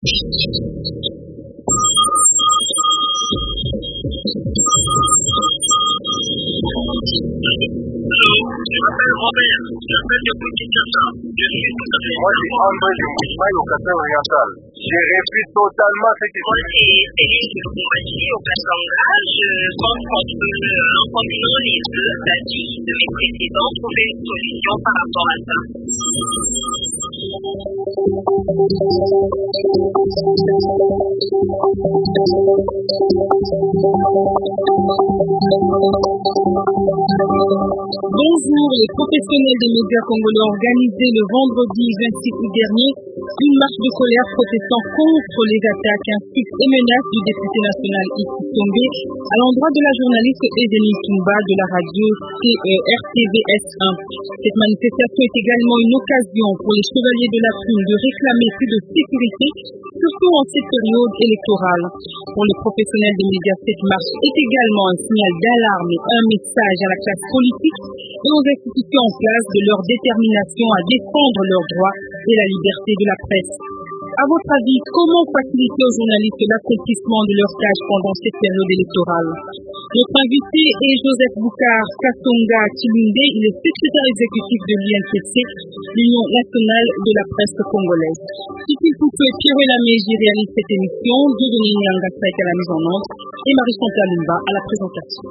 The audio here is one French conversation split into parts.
Moi, c'est André de Mouchmaï au Kasai oriental. J'ai réduit totalement ce qui Moi, c'est Céline de Boumadi au Katanga. Je pense qu'on peut, en combinant les deux avis de mes précédents, trouver une solution par rapport à ça. Bonjour, les professionnels des médias congolais ont organisé le vendredi 26 août dernier une marche de colère protestant contre les attaques, insultes et menaces du député national Issa Tombé à l'endroit de la journaliste Edeline Tumba de la radio RTVS1. Cette manifestation est également une occasion pour les chevaliers de la plume de réclamer plus de sécurité, surtout en cette période électorale. Pour les professionnels des médias, cette marche est également un signal d'alarme et un message à la classe politique et aux institutions en place de leur détermination à défendre leurs droits et la liberté de la presse. À votre avis, comment faciliter aux journalistes l'accomplissement de leurs tâches pendant cette période électorale? Notre invité est Joseph Boukar Kasonga Chilunde, il est secrétaire exécutif de l'UNPC, l'Union nationale de la presse congolaise. Titi Poutou et Pierre Lamégui réalisent cette émission, Dieudonné Nyangassaïk à la mise en onde et Marie-Chantal Lumba à la présentation.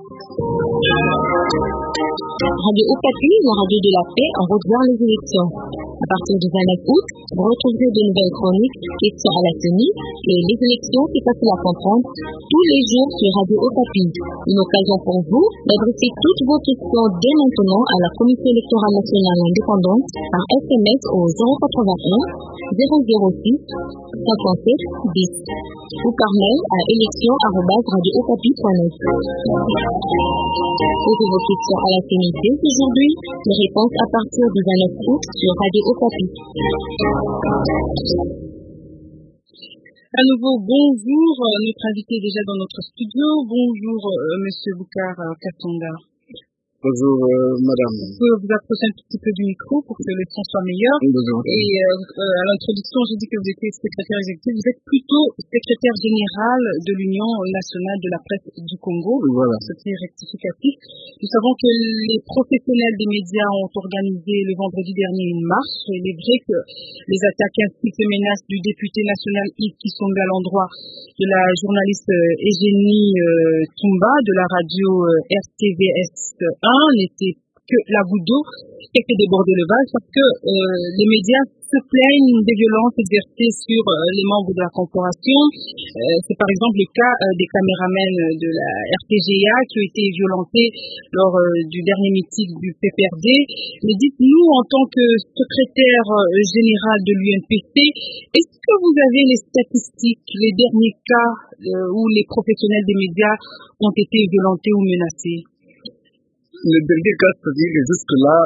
Radio Okapi, la radio de la paix, en route vers les élections. À partir du 29 août, vous retrouverez de nouvelles chroniques, questions à la tenue et les élections qui faciles à comprendre tous les jours sur Radio Okapi. Une occasion pour vous d'adresser toutes vos questions dès maintenant à la Commission électorale nationale indépendante par SMS au 081 006 57 10 ou par mail à élection@radiookapi.net. Posez vos questions à la tenue dès aujourd'hui. Les réponses à partir du 29 août sur Radio Okapi. À nouveau, bonjour. Notre invité est déjà dans notre studio. Bonjour, Monsieur Boukar Kasonga. Bonjour, madame. Vous pouvez vous approcher un petit peu du micro pour que le son soit meilleur. Bonjour. Et à l'introduction, j'ai dit que vous étiez secrétaire exécutif. Vous êtes plutôt secrétaire général de l'Union nationale de la presse du Congo. Voilà. Ce qui est rectificatif. Nous savons que les professionnels des médias ont organisé le vendredi dernier une marche. Il est vrai que les attaques ainsi que les menaces du député national Yves Kisonga à l'endroit de la journaliste Eugénie Tumba de la radio RTVS1 n'était que la goutte d'eau qui a fait déborder le vase parce que les médias se plaignent des violences exercées sur les membres de la corporation. C'est par exemple le cas des caméramens de la RTGA qui ont été violentés lors du dernier meeting du PPRD. Mais dites-nous, en tant que secrétaire général de l'UNPC, est-ce que vous avez les statistiques, les derniers cas où les professionnels des médias ont été violentés ou menacés? Le dernier cas, c'est-à-dire que jusque-là,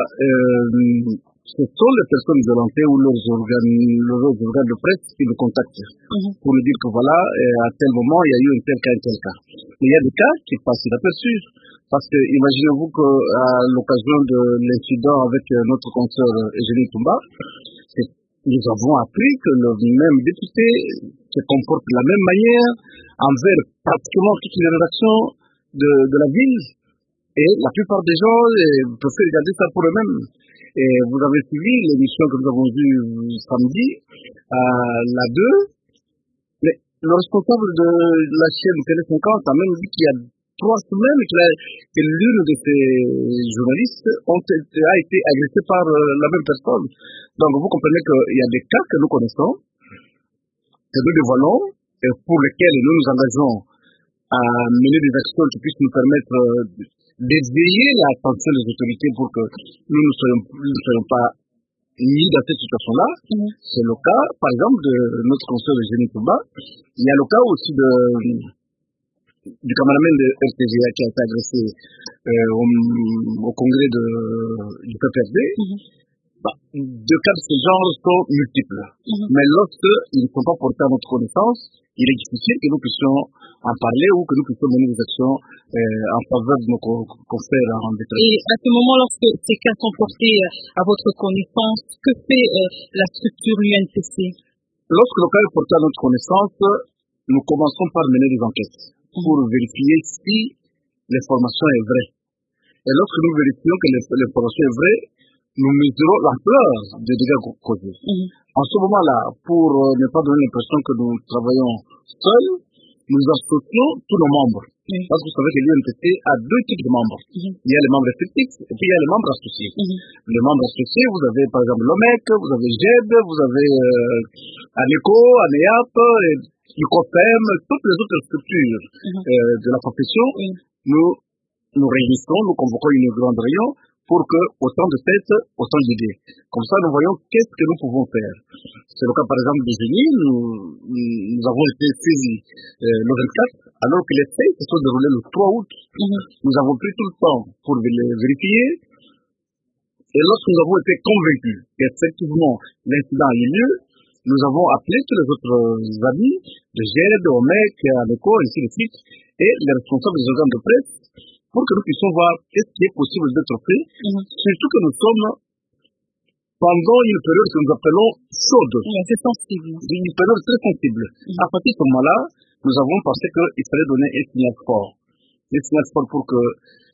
ce sont les personnes violentées ou leurs organes de presse qui nous contactent pour nous dire que voilà, à tel moment, il y a eu un tel cas. Mais il y a des cas qui passent inaperçus. Parce que imaginez-vous qu'à l'occasion de l'incident avec notre consoeur Eugénie Tumba, nous avons appris que le même député se comporte de la même manière envers pratiquement toutes les rédactions de la ville. Et la plupart des gens peuvent regarder ça pour eux-mêmes. Et vous avez suivi l'émission que nous avons vue samedi à la 2. Mais le responsable de la chaîne Télé 50 a même dit qu'il y a 3 semaines que l'une de ces journalistes a été agressée par la même personne. Donc vous comprenez qu'il y a des cas que nous connaissons, que nous dévoilons, et pour lesquels nous nous engageons à mener des actions qui puissent nous permettre d'éveiller l'attention des autorités pour que nous ne soyons pas mis dans cette situation-là. C'est le cas, par exemple, de notre conseiller Eugénie Tumba. Il y a le cas aussi du cameraman de RTGA qui a été agressé au congrès du PPRD. Deux cas de ce genre sont multiples. Mais lorsqu'ils ne sont pas portés à notre connaissance, il est difficile que nous puissions en parler ou que nous puissions mener des actions en faveur de nos confrères en détresse. Et à ce moment, lorsque ces cas sont portés à votre connaissance, que fait la structure UNPC? Lorsque le cas est porté à notre connaissance, nous commençons par mener des enquêtes pour vérifier si l'information est vraie. Et lorsque nous vérifions que l'information est vraie, nous mesurons l'ampleur des dégâts causés. En ce moment-là, pour ne pas donner l'impression que nous travaillons seuls, nous associons tous nos membres. Parce que vous savez que l'UNPC a deux types de membres. Il y a les membres effectifs et puis il y a les membres associés. Les membres associés, vous avez par exemple l'OMEC, vous avez GED, vous avez ANECO, ANEAP, ICOFEM, toutes les autres structures de la profession. Nous réunissons, nous convoquons une grande réunion pour que, autant de têtes, autant d'idées. Comme ça, nous voyons qu'est-ce que nous pouvons faire. C'est le cas, par exemple, du génie. Nous avons été saisis le 24, alors que les faits se sont déroulés le 3 août. Nous avons pris tout le temps pour les vérifier. Et lorsque nous avons été convaincus qu'effectivement l'incident a eu lieu, nous avons appelé tous les autres amis de GED, OMEC, ANECO, ainsi de suite, et les responsables des organes de presse, pour que nous puissions voir qu'est-ce qui est possible d'être fait, surtout que nous sommes pendant une période que nous appelons chaude. C'est sensible. Une période très sensible. À partir de ce moment-là, nous avons pensé qu'il fallait donner un signal fort. Un signal fort pour que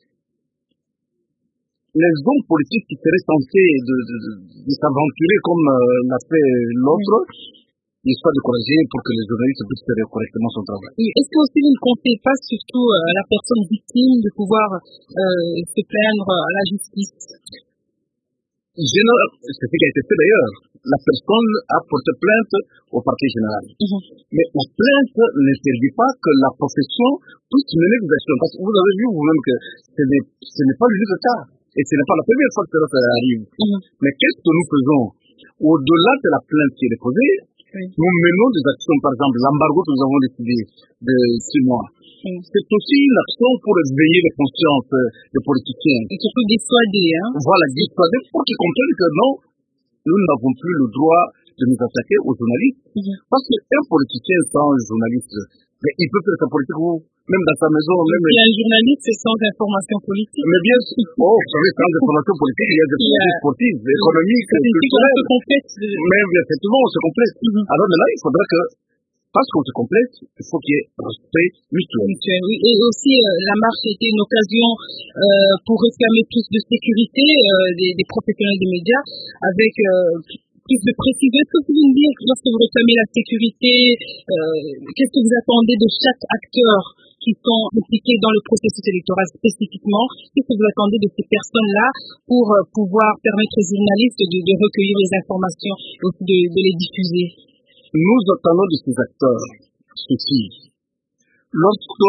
les hommes politiques qui seraient tentés de s'aventurer comme l'a fait l'autre, ils soient découragés pour que les journalistes puissent faire correctement son travail. Est-ce que aussi vous ne comptez pas surtout à la personne victime de pouvoir se plaindre à la justice? C'est ce qui a été fait d'ailleurs. La personne a porté plainte au parquet général. Mais la plainte n'interdit pas que la profession puisse mener des actions. Parce que vous avez vu vous-même que ce n'est pas l'unique cas. Et ce n'est pas la première fois que ça arrive. Mais qu'est-ce que nous faisons? Au-delà de la plainte qui est déposée, nous menons des actions, par exemple, l'embargo que nous avons décidé de 6 mois. C'est aussi une action pour éveiller les consciences des politiciens. Et surtout dissuader, Voilà, dissuader pour qu'ils comprennent que non, nous n'avons plus le droit de nous attaquer aux journalistes. Parce qu'un politicien sans journaliste, mais il peut faire sa politique même dans sa maison. Même un journaliste, c'est sans information politique. Mais bien sûr, vous savez, sans information politique, il y a des politiques sportives, économiques, culturelles. Mais effectivement, on se complète. Alors maintenant, il faudra que, parce qu'on se complète, il faut qu'il y ait respect mutuel. Et aussi, la marche était une occasion pour réclamer plus de sécurité des professionnels des médias, avec plus de précision. Est-ce que vous pouvez me dire, lorsque vous réclamez la sécurité, qu'est-ce que vous attendez de chaque acteur qui sont impliqués dans le processus électoral spécifiquement? Qu'est-ce que vous attendez de ces personnes-là pour pouvoir permettre aux journalistes de recueillir les informations et aussi de les diffuser? Nous attendons de ces acteurs ceci. Lorsque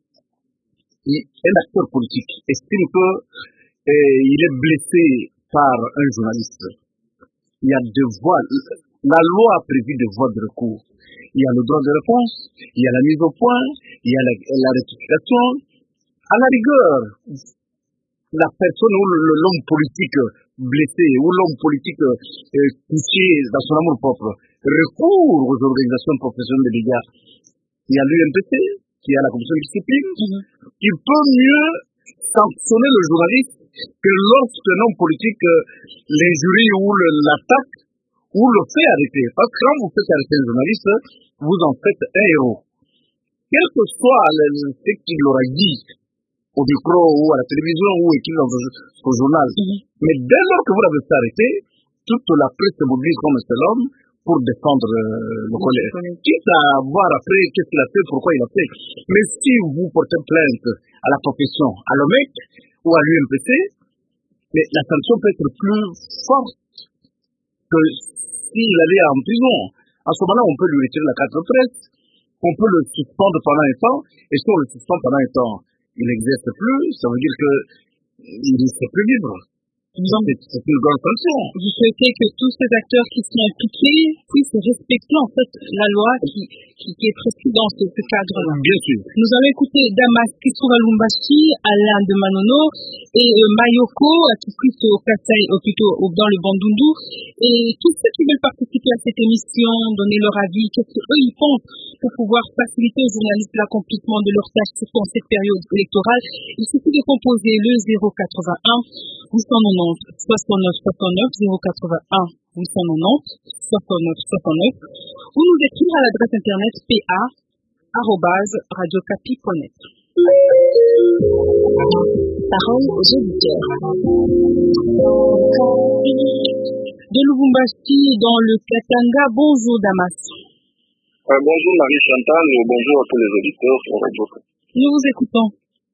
un acteur politique estime qu'il est blessé par un journaliste, il y a deux voies. La loi a prévu des voies de recours. Il y a le droit de réponse, il y a la mise au point, il y a la rectification. À la rigueur, la personne ou l'homme politique blessé ou l'homme politique touché dans son amour propre recourt aux organisations professionnelles des médias. Il y a l'UNPC, qui a la commission de discipline, qui peut mieux sanctionner le journaliste que lorsqu'un homme politique l'injurie ou l'attaque ou le fait arrêter. Parce que quand vous faites arrêter un journaliste, vous en faites un héros. Quel que soit ce qu'il aura dit au micro ou à la télévision ou écrit dans son journal. Mais dès lors que vous l'avez fait arrêter, toute la presse se mobilise comme un seul homme pour défendre le collègue. Quitte à voir après qu'est-ce qu'il a fait, pourquoi il a fait. Mais si vous portez plainte à la profession, à l'OMEC ou à l'UNPC, la sanction peut être plus forte que s'il allait en prison. À ce moment-là, on peut lui retirer la carte de presse, on peut le suspendre pendant un temps, et si on le suspend pendant un temps, il n'existe plus, ça veut dire qu'il ne serait plus libre. C'est une grande sanction. Vous souhaitez que tous ces acteurs qui sont impliqués puissent respecter en fait la loi qui est prescrite dans ce cadre-là. Bien sûr. Nous allons écouter Damas Kissoura Lumbashi, Alain de Manono et Mayoko qui puissent au Kassai, ou plutôt dans le Bandundu. Et tous ceux qui veulent participer à cette émission, donner leur avis, qu'est-ce qu'eux ils pensent pour pouvoir faciliter aux journalistes l'accomplissement de leurs tâches surtout en cette période électorale. Il suffit de composer le 081 890 69 69 081 890 69 69 ou nous écrire à l'adresse internet pa@radiocapi.net. Parole aux auditeurs. De Lubumbashi dans le Katanga, bonjour Damas. Bonjour Marie-Chantal, bonjour à tous les auditeurs sur Radio Capi. Nous vous écoutons.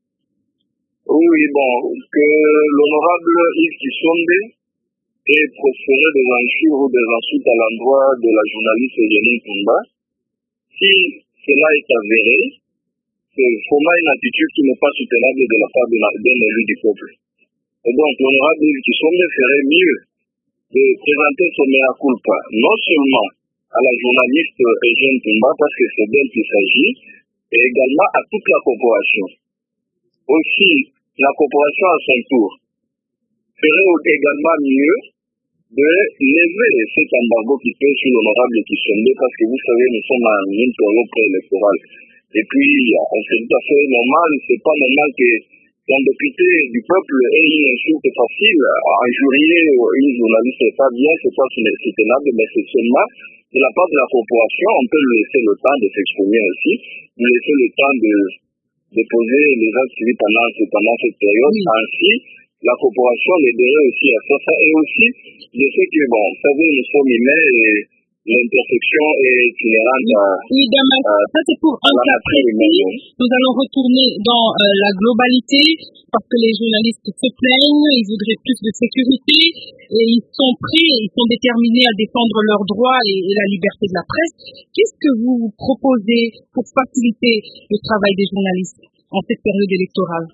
Oui, que l'honorable Yves Kissombe ait proféré des injures ou des insultes à l'endroit de la journaliste Eugénie Tumba, si cela est avéré, c'est vraiment une attitude qui n'est pas soutenable de la part d'un élu du peuple. Et donc, l'honorable Yves Kissombe ferait mieux de présenter son mea culpa, non seulement à la journaliste Eugénie Tumba, parce que c'est d'elle qu'il s'agit, et également à toute la corporation. Aussi, la corporation à son tour ferait également mieux de lever cet embargo qui pèse sur l'honorable Kissombe, parce que vous savez, nous sommes à une période préélectorale. Et puis, c'est tout à fait normal, c'est pas normal que qu'un député du peuple ait une insulte facile à injurier une journaliste. C'est pas bien, c'est pas soutenable, mais c'est seulement de la part de la corporation, on peut lui laisser le temps de s'exprimer aussi, lui laisser le temps de poser les actes civiques pendant cette période. Oui. Ainsi, la corporation l'aiderait aussi à faire ça. Et aussi, je sais que, vous savez, nous sommes humains et l'intersection est inhérente à... Oui, ça c'est pour un cas précis. Nous allons retourner dans la globalité parce que les journalistes se plaignent, ils voudraient plus de sécurité et ils sont prêts, ils sont déterminés à défendre leurs droits et la liberté de la presse. Qu'est-ce que vous proposez pour faciliter le travail des journalistes en cette période électorale?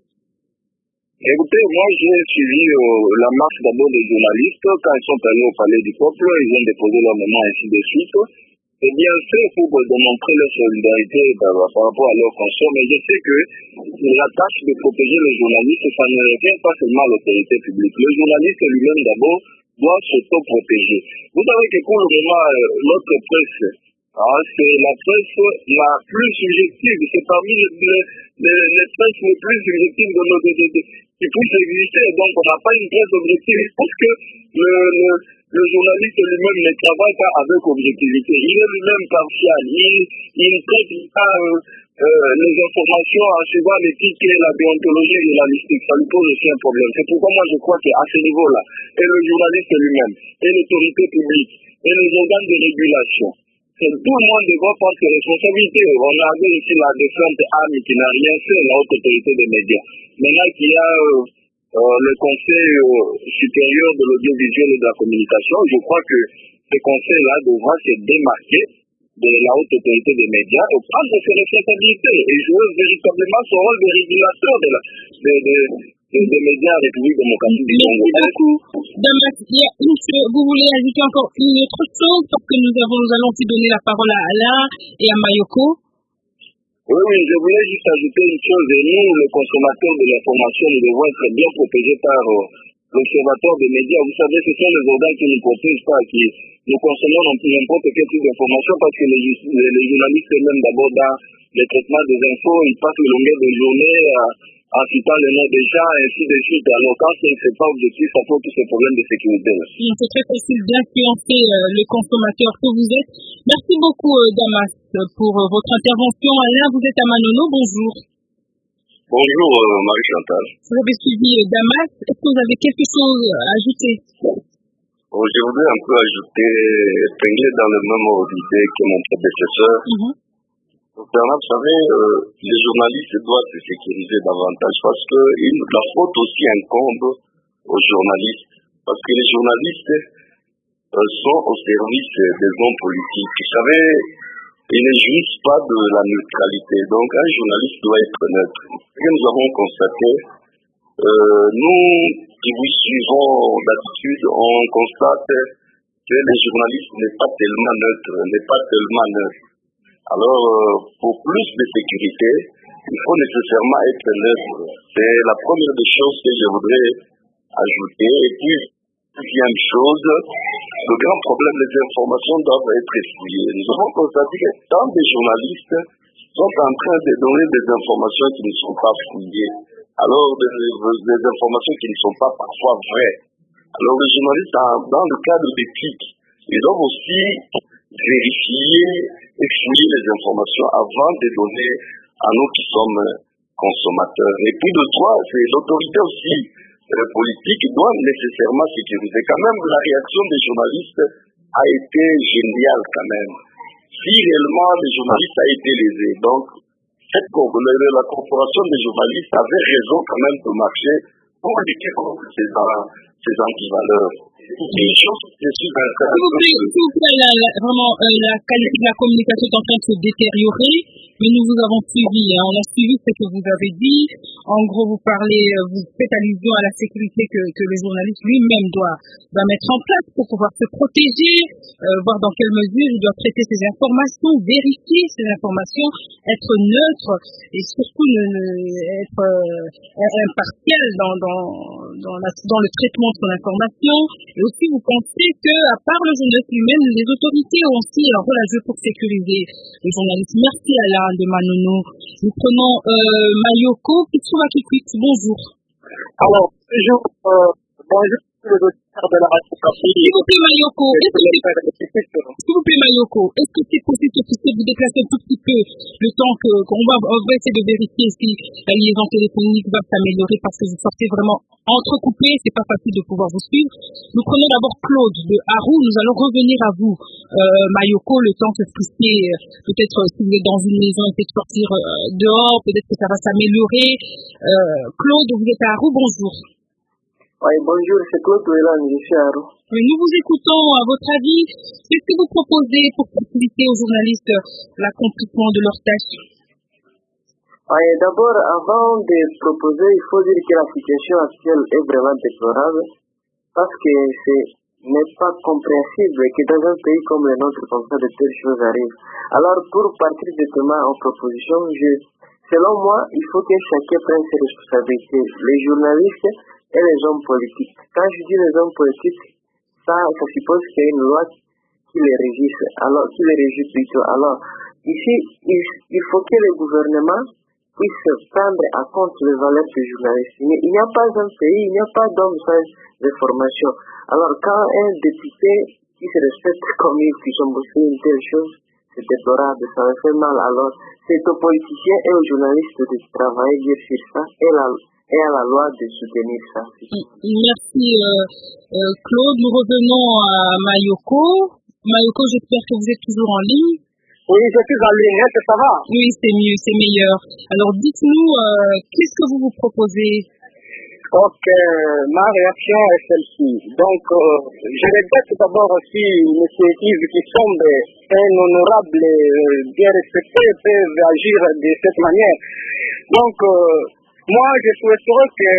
Écoutez, moi j'ai suivi la marche d'abord des journalistes. Quand ils sont allés au palais du peuple, ils ont déposé leur mémoire ainsi de suite. C'est bien fait pour démontrer leur solidarité par rapport à leurs conscience, mais je sais que la tâche de protéger les journalistes, ça ne revient pas seulement à l'autorité publique. Le journaliste lui-même d'abord doit s'auto-protéger. Vous savez que pour le moment, notre presse, c'est la presse la plus subjective, c'est parmi les presses les plus subjectives de notre qui puisse exister. Donc on n'a pas une presse objective. Je pense que le journaliste lui-même ne travaille pas avec objectivité. Il est lui-même partial. Il ne traite pas les informations en suivant l'éthique et la déontologie journalistique. Ça lui pose aussi un problème. C'est pourquoi moi je crois qu'à ce niveau-là, et le journaliste lui-même, et l'autorité publique, et les organes de régulation, tout le monde devra prendre ses responsabilités. On avait ici la défunte Anne qui n'a rien fait, la haute autorité des médias. Maintenant qu'il y a le Conseil supérieur de l'audiovisuel et de la communication, je crois que ce conseil-là devra se démarquer de la haute autorité des médias et prendre ses responsabilités et jouer véritablement son rôle de régulateur des médias à la République démocratique du Congo. Merci beaucoup. Damas, vous voulez ajouter encore une autre chose parce que nous allons aussi donner la parole à Alain et à Mayoko. Oui, je voulais juste ajouter une chose. Et nous, les consommateurs de l'information, nous devons être bien protégés par l'observatoire des médias. Vous savez, ce sont les organes qui nous protègent pas, qui nous consommons n'importe quel type d'information parce que les journalistes eux-mêmes, d'abord, dans le traitement des infos, ils passent le longueur de journée en citant les noms des gens, et ainsi de suite. Alors, quand ce n'est pas objectif, ça pose tous ces problèmes de sécurité. C'est très facile d'influencer le consommateur que vous êtes. Merci beaucoup, Damas, pour votre intervention. Alain, vous êtes à Manono. Bonjour. Bonjour, Marie-Chantal. Vous avez suivi Damas. Est-ce que vous avez quelque chose à ajouter? Je voudrais un peu ajouter, épingler dans le même ordre d'idée que mon prédécesseur. Vous savez, les journalistes doivent se sécuriser davantage parce que la faute aussi incombe aux journalistes. Parce que les journalistes sont au service des hommes politiques. Vous savez, ils ne jouissent pas de la neutralité. Donc, un journaliste doit être neutre. Ce que nous avons constaté, nous qui vous suivons d'habitude, on constate que les journalistes n'est pas tellement neutres. Alors, pour plus de sécurité, il faut nécessairement être neutre. C'est la première des choses que je voudrais ajouter. Et puis, deuxième chose, le grand problème, les informations doivent être fouillées. Nous avons constaté que tant des journalistes sont en train de donner des informations qui ne sont pas fouillées. Alors, des informations qui ne sont pas parfois vraies. Alors, les journalistes, dans le cadre d'éthique, ils doivent aussi vérifier et fouiller les informations avant de donner à nous qui sommes consommateurs. Et puis de trois, c'est l'autorité aussi politique doit nécessairement sécuriser. Quand même, la réaction des journalistes a été géniale quand même. Si réellement les journalistes a été lésés, donc la corporation des journalistes avait raison quand même de marcher pour lutter contre ces antivaleurs. S'il vous plaît, vraiment, la qualité de la communication est en train de se détériorer, mais nous vous avons suivi. On a suivi ce que vous avez dit. En gros, vous faites allusion à la sécurité que le journaliste lui-même doit mettre en place pour pouvoir se protéger, voir dans quelle mesure il doit traiter ses informations, vérifier ses informations, être neutre et surtout être impartial dans le traitement de son information. Et aussi, vous pensez que, à part le journaliste lui-même, les autorités ont aussi un rôle à jouer pour sécuriser les journalistes. Merci Alain de Manono. Nous prenons Mayoko qui se trouve à Kikwit. Bonjour. Alors, bonjour les auditeurs de la radio. S'il vous plaît Mayoko, est-ce que c'est possible que vous vous déplacer un tout petit peu le temps qu'on va essayer de vérifier si la liaison téléphonique va s'améliorer parce que vous sortez vraiment entrecoupé, c'est pas facile de pouvoir vous suivre. Nous prenons d'abord Claude de Harou, nous allons revenir à vous Mayoko, le temps que vous puissiez peut-être si vous êtes dans une maison essayer de sortir dehors, peut-être que ça va s'améliorer. Claude, vous êtes à Harou, bonjour. Oui, bonjour, c'est Claude Ouelan, je suis à Harou. Oui, nous vous écoutons. À votre avis, qu'est-ce que vous proposez pour faciliter aux journalistes l'accomplissement de leurs tâches? Oui, d'abord, avant de proposer, il faut dire que la situation actuelle est vraiment déplorable parce que ce n'est pas compréhensible que dans un pays comme le nôtre, comme ça, de telles choses arrivent. Alors, pour partir directement en proposition, selon moi, il faut que chacun prenne ses responsabilités. Les journalistes et les hommes politiques. Quand je dis les hommes politiques, ça suppose qu'il y a une loi qui les régisse, qui les régit plutôt. Alors, ici, il faut que le gouvernement puisse prendre à compte les valeurs des journalistes. Mais il n'y a pas un pays, il n'y a pas d'homme sans information. Alors, quand un député qui se respecte comme il, qui sont bossés une telle chose, c'est déplorable, ça me fait mal. Alors, c'est aux politiciens et aux journalistes de travailler bien sur ça et à la loi de soutenir ça. Merci Claude. Nous revenons à Mayoko. Mayoko, j'espère que vous êtes toujours en ligne. Oui, je suis en ligne, est-ce que ça va? Oui, c'est mieux, c'est meilleur. Alors dites-nous, qu'est-ce que vous proposez? Ok, ma réaction est celle-ci. Donc, je regrette d'abord aussi M. Yves qui semble un honorable bien respecté peuvent agir de cette manière. Donc, moi, je souhaiterais que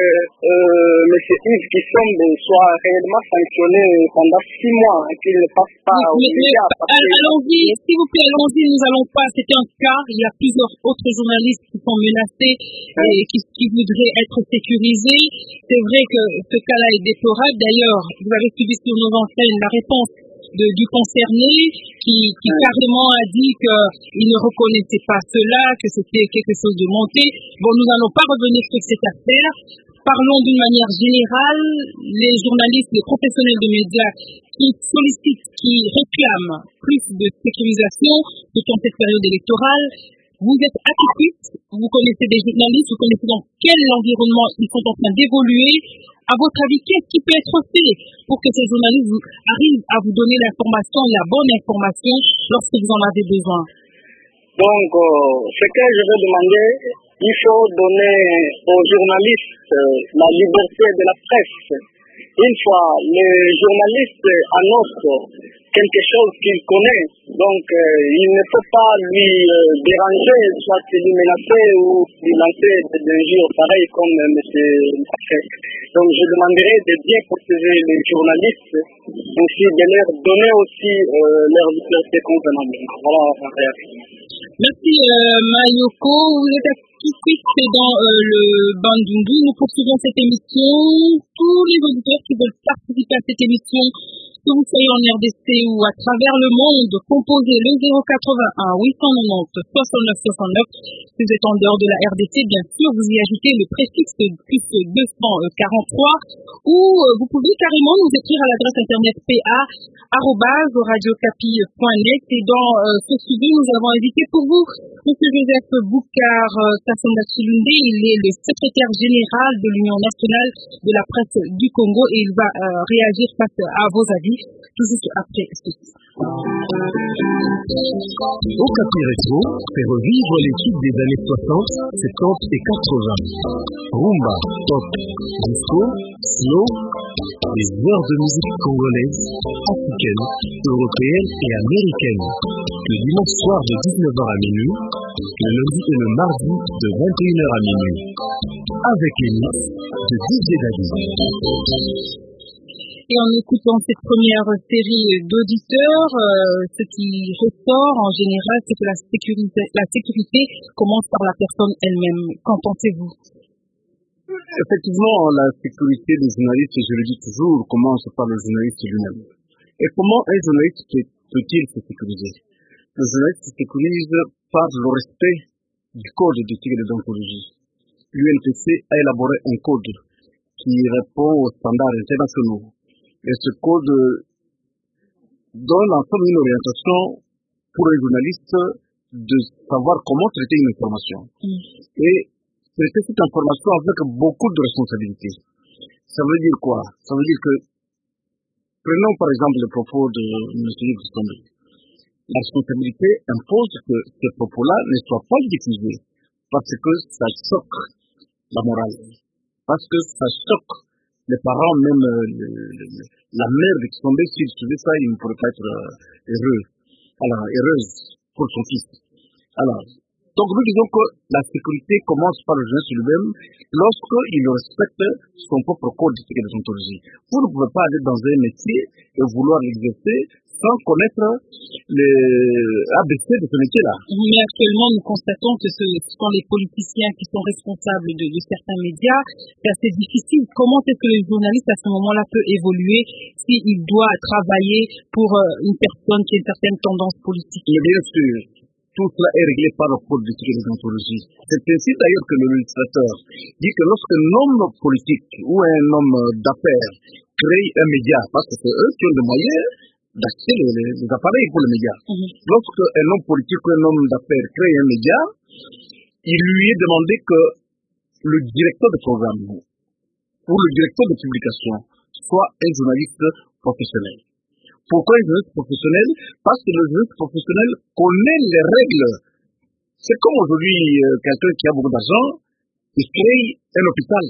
M. Yves qui semble soit réellement sanctionné pendant 6 mois et qu'il ne passe pas au média. Allons-y, s'il vous plaît, allons-y, nous allons pas. C'est un cas, il y a plusieurs autres journalistes qui sont menacés et qui voudraient être sécurisés. C'est vrai que ce cas-là est déplorable. D'ailleurs, vous avez suivi sur nos antennes la réponse du concerné qui carrément a dit qu'il ne reconnaissait pas cela, que c'était quelque chose de monté. Bon, nous n'allons pas revenir sur cette affaire. Parlons d'une manière générale, les journalistes, les professionnels de médias qui sollicitent, qui réclament plus de sécurisation dans cette période électorale. Vous êtes à Kikwit, vous connaissez des journalistes, vous connaissez dans quel environnement ils sont en train d'évoluer. À votre avis, qu'est-ce qui peut être fait pour que ces journalistes arrivent à vous donner l'information, la bonne information, lorsque vous en avez besoin? Donc, ce que je veux demander, il faut donner aux journalistes la liberté de la presse. Une fois le journaliste annonce quelque chose qu'il connaît, donc il ne peut pas lui déranger, soit lui menacer ou lui lancer des injures pareilles comme M. Mafek. Donc je demanderai de bien protéger les journalistes, ainsi de leur donner aussi leur liberté convenable. Voilà ma réaction. Merci Mayoko, vous êtes à Kikwit, c'est dans le Bandundu. Nous poursuivons cette émission. Tous les auditeurs qui veulent participer à cette émission Que vous soyez en RDC ou à travers le monde, composez le 081 890 69 69. Si vous êtes en dehors de la RDC, bien sûr, vous y ajoutez le préfixe plus 243 ou vous pouvez carrément nous écrire à l'adresse internet pa@radiocapi.net. Et dans ce studio, nous avons invité pour vous M. Joseph Boukar Kassonga Chilunde. Il est le secrétaire général de l'Union nationale de la presse du Congo et il va réagir face à vos avis tout juste après ceci. Okapi Rétro fait revivre les tubes des années 60, 70 et 80. Rumba, pop, disco, slow, les heures de musique congolaise, africaine, européenne et américaine. Le dimanche soir de 19h à minuit, le lundi et le mardi de 21h à minuit. Avec les mix de DJ Daddy. Et en écoutant cette première série d'auditeurs, ce qui ressort en général, c'est que la sécurité commence par la personne elle-même. Qu'en pensez-vous? Effectivement, la sécurité des journalistes, je le dis toujours, commence par le journaliste lui-même. Et comment un journaliste peut-il se sécuriser? Le journaliste se sécurise par le respect du code d'éthique et de déontologie. L'UNPC a élaboré un code qui répond aux standards internationaux. Et ce code donne en somme une orientation pour les journalistes de savoir comment traiter une information. Et traiter cette information avec beaucoup de responsabilités. Ça veut dire quoi? Ça veut dire que, prenons par exemple le propos de M. Gustombe. La responsabilité impose que ces propos-là ne soient pas diffusés parce que ça choque la morale, parce que ça choque les parents, même la mère de Gustombe, s'il suivait ça, il ne pourrait pas être heureuse pour son fils. Alors, donc nous disons que la sécurité commence par le journaliste lui-même lorsqu'il respecte son propre code d'éthique et de déontologie. Vous ne pouvez pas aller dans un métier et vouloir l'exercer sans connaître les ABC de ce métier-là. Mais actuellement, nous constatons que ce sont les politiciens qui sont responsables de certains médias. C'est assez difficile. Comment est-ce que le journaliste à ce moment-là peut évoluer s'il doit travailler pour une personne qui a une certaine tendance politique? Mais bien sûr. Tout cela est réglé par le code d'éthique et de déontologie. C'est ainsi d'ailleurs que le législateur dit que lorsqu'un homme politique ou un homme d'affaires crée un média, parce que c'est eux qui ont les moyens d'acheter les appareils pour le média. Lorsqu'un homme politique ou un homme d'affaires crée un média, il lui est demandé que le directeur de programme ou le directeur de publication soit un journaliste professionnel. Pourquoi un journaliste professionnel? Parce que le journaliste professionnel connaît les règles. C'est comme aujourd'hui, quelqu'un qui a beaucoup d'argent, il crée un hôpital.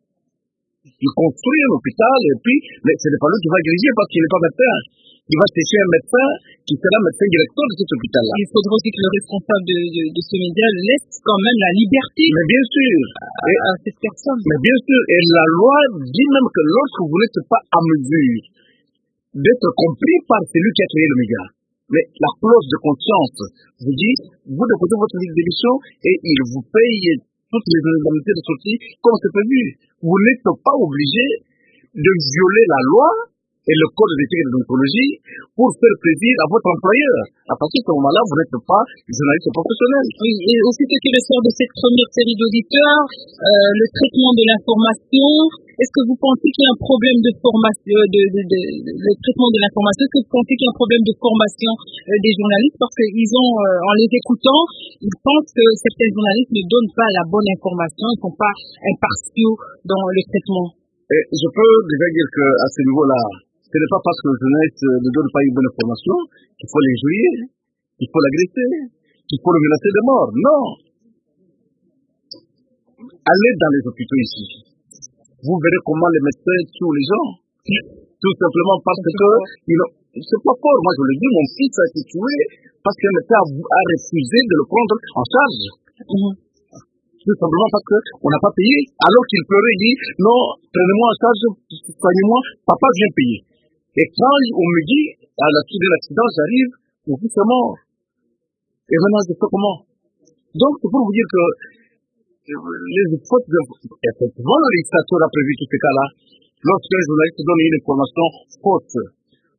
Il construit un hôpital et puis, mais ce n'est pas lui qui va diriger parce qu'il n'est pas médecin. Il va chercher un médecin qui sera médecin directeur de cet hôpital-là. Il faudra aussi que le responsable de ce média laisse quand même la liberté. Mais bien sûr. À cette personne. Mais bien sûr. Et la loi dit même que lorsque vous n'êtes pas à mesure d'être compris par celui qui a créé le média. Mais la clause de conscience vous dit, vous déposez votre livre d'émission et il vous paye toutes les indemnités de sortie comme c'est prévu. Vous n'êtes pas obligé de violer la loi et le code d'éthique et de déontologie pour faire plaisir à votre employeur. À partir de ce moment-là, vous n'êtes pas journaliste professionnel. Oui, et aussi ce qui ressort de cette première série d'auditeurs, le traitement de l'information. Est-ce que vous pensez qu'il y a un problème de formation, le traitement de l'information? Est-ce que vous pensez qu'il y a un problème de formation des journalistes? Parce qu'ils ont, en les écoutant, ils pensent que certains journalistes ne donnent pas la bonne information, ils ne sont pas impartiaux dans le traitement. Et je peux déjà dire qu'à ce niveau-là, ce n'est pas parce que le journaliste ne donne pas une bonne information qu'il faut l'injurier, qu'il faut l'agresser, qu'il faut le menacer de mort. Non. Allez dans les hôpitaux ici. Vous verrez comment les médecins tuent les gens. Tout simplement parce que c'est pas fort. Moi, je le dis, mon fils a été tué parce qu'un médecin a refusé de le prendre en charge. Tout simplement parce qu'on n'a pas payé. Alors qu'il pleurait, il dit, non, prenez-moi en charge, soignez-moi, papa vient payer. Et quand on me dit, à la suite de l'accident, j'arrive, mon fils est mort. Et maintenant, je fais comment? Donc, c'est pour vous dire que les fautes effectivement, le législateur a prévu tous ces cas-là. Lorsqu'un journaliste donne une information fausse,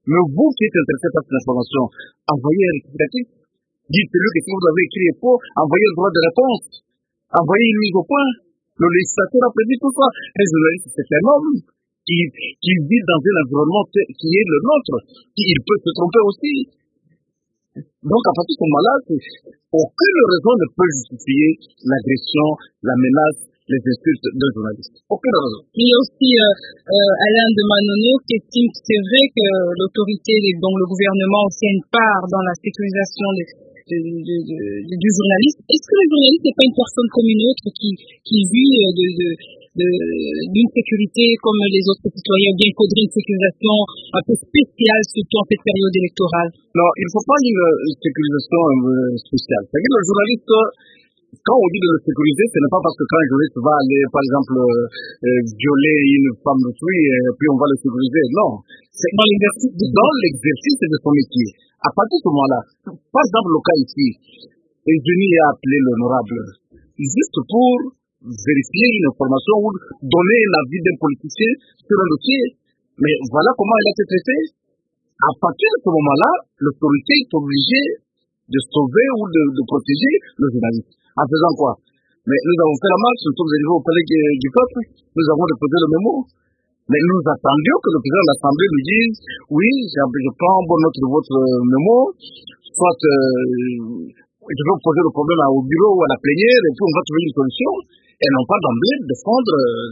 Mais vous qui êtes intéressé par cette information, envoyez un rectificatif. Dites-lui que si vous avez écrit faux, envoyez le droit de réponse. Envoyez une mise au point. Le législateur a prévu tout ça. Les journalistes, c'est un homme qui vit dans un environnement qui est le nôtre. Il peut se tromper aussi. Donc, à partir de ce moment-là, aucune raison ne peut justifier l'agression, la menace, les insultes d'un journaliste. Aucune raison. Il y a aussi Alain de Manono qui estime que c'est vrai que l'autorité, donc le gouvernement, aussi a une part dans la sécurisation du journaliste. Est-ce que le journaliste n'est pas une personne comme une autre qui vit d'une sécurité comme les autres citoyens, ou bien il faudrait une sécurisation un peu spéciale, surtout en cette période électorale? Non, il ne faut pas une sécurisation spéciale. C'est-à-dire que le journaliste, quand on dit de le sécuriser, ce n'est pas parce que quand un journaliste va aller, par exemple, violer une femme d'autrui, puis on va le sécuriser. Non. C'est dans l'exercice de son métier. À partir de ce moment-là, par exemple, le cas ici, Eugénie a appelé l'honorable juste pour vérifier une information ou donner un avis d'un politicien sur un dossier. Mais voilà comment elle a été traitée. À partir de ce moment-là, l'autorité est obligée de sauver ou de protéger le journaliste. En faisant quoi? Mais nous avons fait la marche, nous sommes arrivés au palais du peuple, nous avons déposé le mémo. Mais nous attendions que le président de l'Assemblée nous dise oui, je prends bonne note de votre mémo, soit je vais poser le problème au bureau ou à la plénière et puis on va trouver une solution. Et non pas d'emblée défendre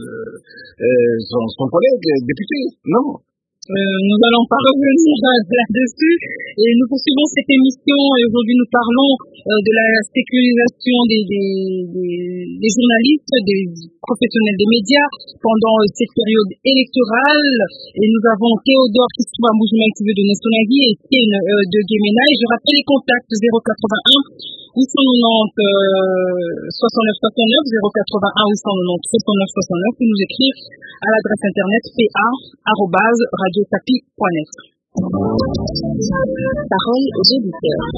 son collègue député. Non. Nous allons pas revenir là-dessus et nous poursuivons cette émission et aujourd'hui nous parlons de la sécurisation des journalistes, des professionnels des médias pendant cette période électorale et nous avons Théodore qui se trouve à Moujima qui veut donner son avis et Étienne de Guémena et je rappelle les contacts 081 890 69 69 081 890 69 69 pour nous écrire à l'adresse internet pa@radiotapi.net. Parole aux auditeurs.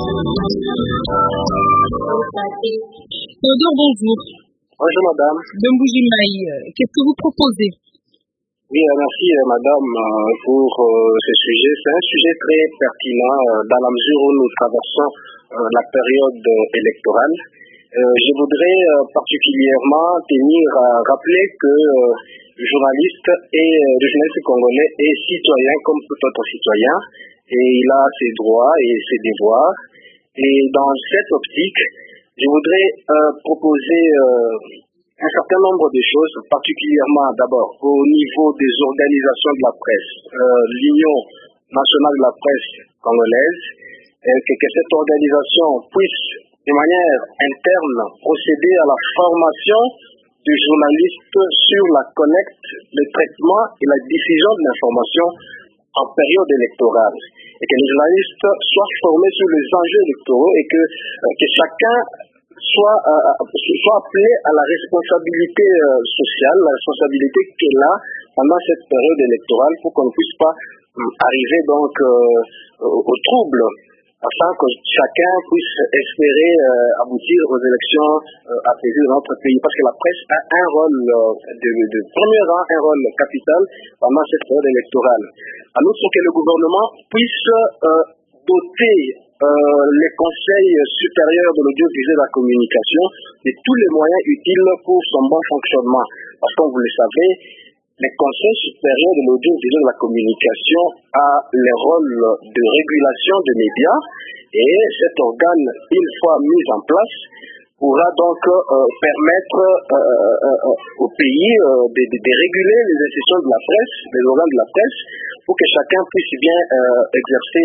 Théodore, bonjour. Bonjour madame. De Mbujimaï, qu'est-ce que vous proposez? Oui, merci madame pour ce sujet. C'est un sujet très pertinent dans la mesure où nous traversons la période électorale. Je voudrais particulièrement tenir à rappeler que le journaliste congolais est citoyen comme tout autre citoyen et il a ses droits et ses devoirs. Et dans cette optique, je voudrais proposer un certain nombre de choses, particulièrement d'abord au niveau des organisations de la presse, l'Union nationale de la presse congolaise, que cette organisation puisse de manière interne procéder à la formation du journaliste sur la collecte, le traitement et la diffusion de l'information en période électorale. Et que les journalistes soient formés sur les enjeux électoraux et que chacun soit appelé à la responsabilité sociale, la responsabilité qu'elle a pendant cette période électorale pour qu'on ne puisse pas arriver donc au trouble, afin que chacun puisse espérer aboutir aux élections apaisées dans notre pays. Parce que la presse a un rôle de premier rang, un rôle capital pendant cette période électorale. À l'autre, que le gouvernement puisse doter les conseils supérieurs de l'audiovisuel et de la communication de tous les moyens utiles pour son bon fonctionnement. Parce que vous le savez, les conseils supérieurs de l'audiovisuel et de la communication a le rôle de régulation des médias et cet organe, une fois mis en place, pourra donc permettre au pays de réguler les institutions de la presse, les organes de la presse, pour que chacun puisse bien exercer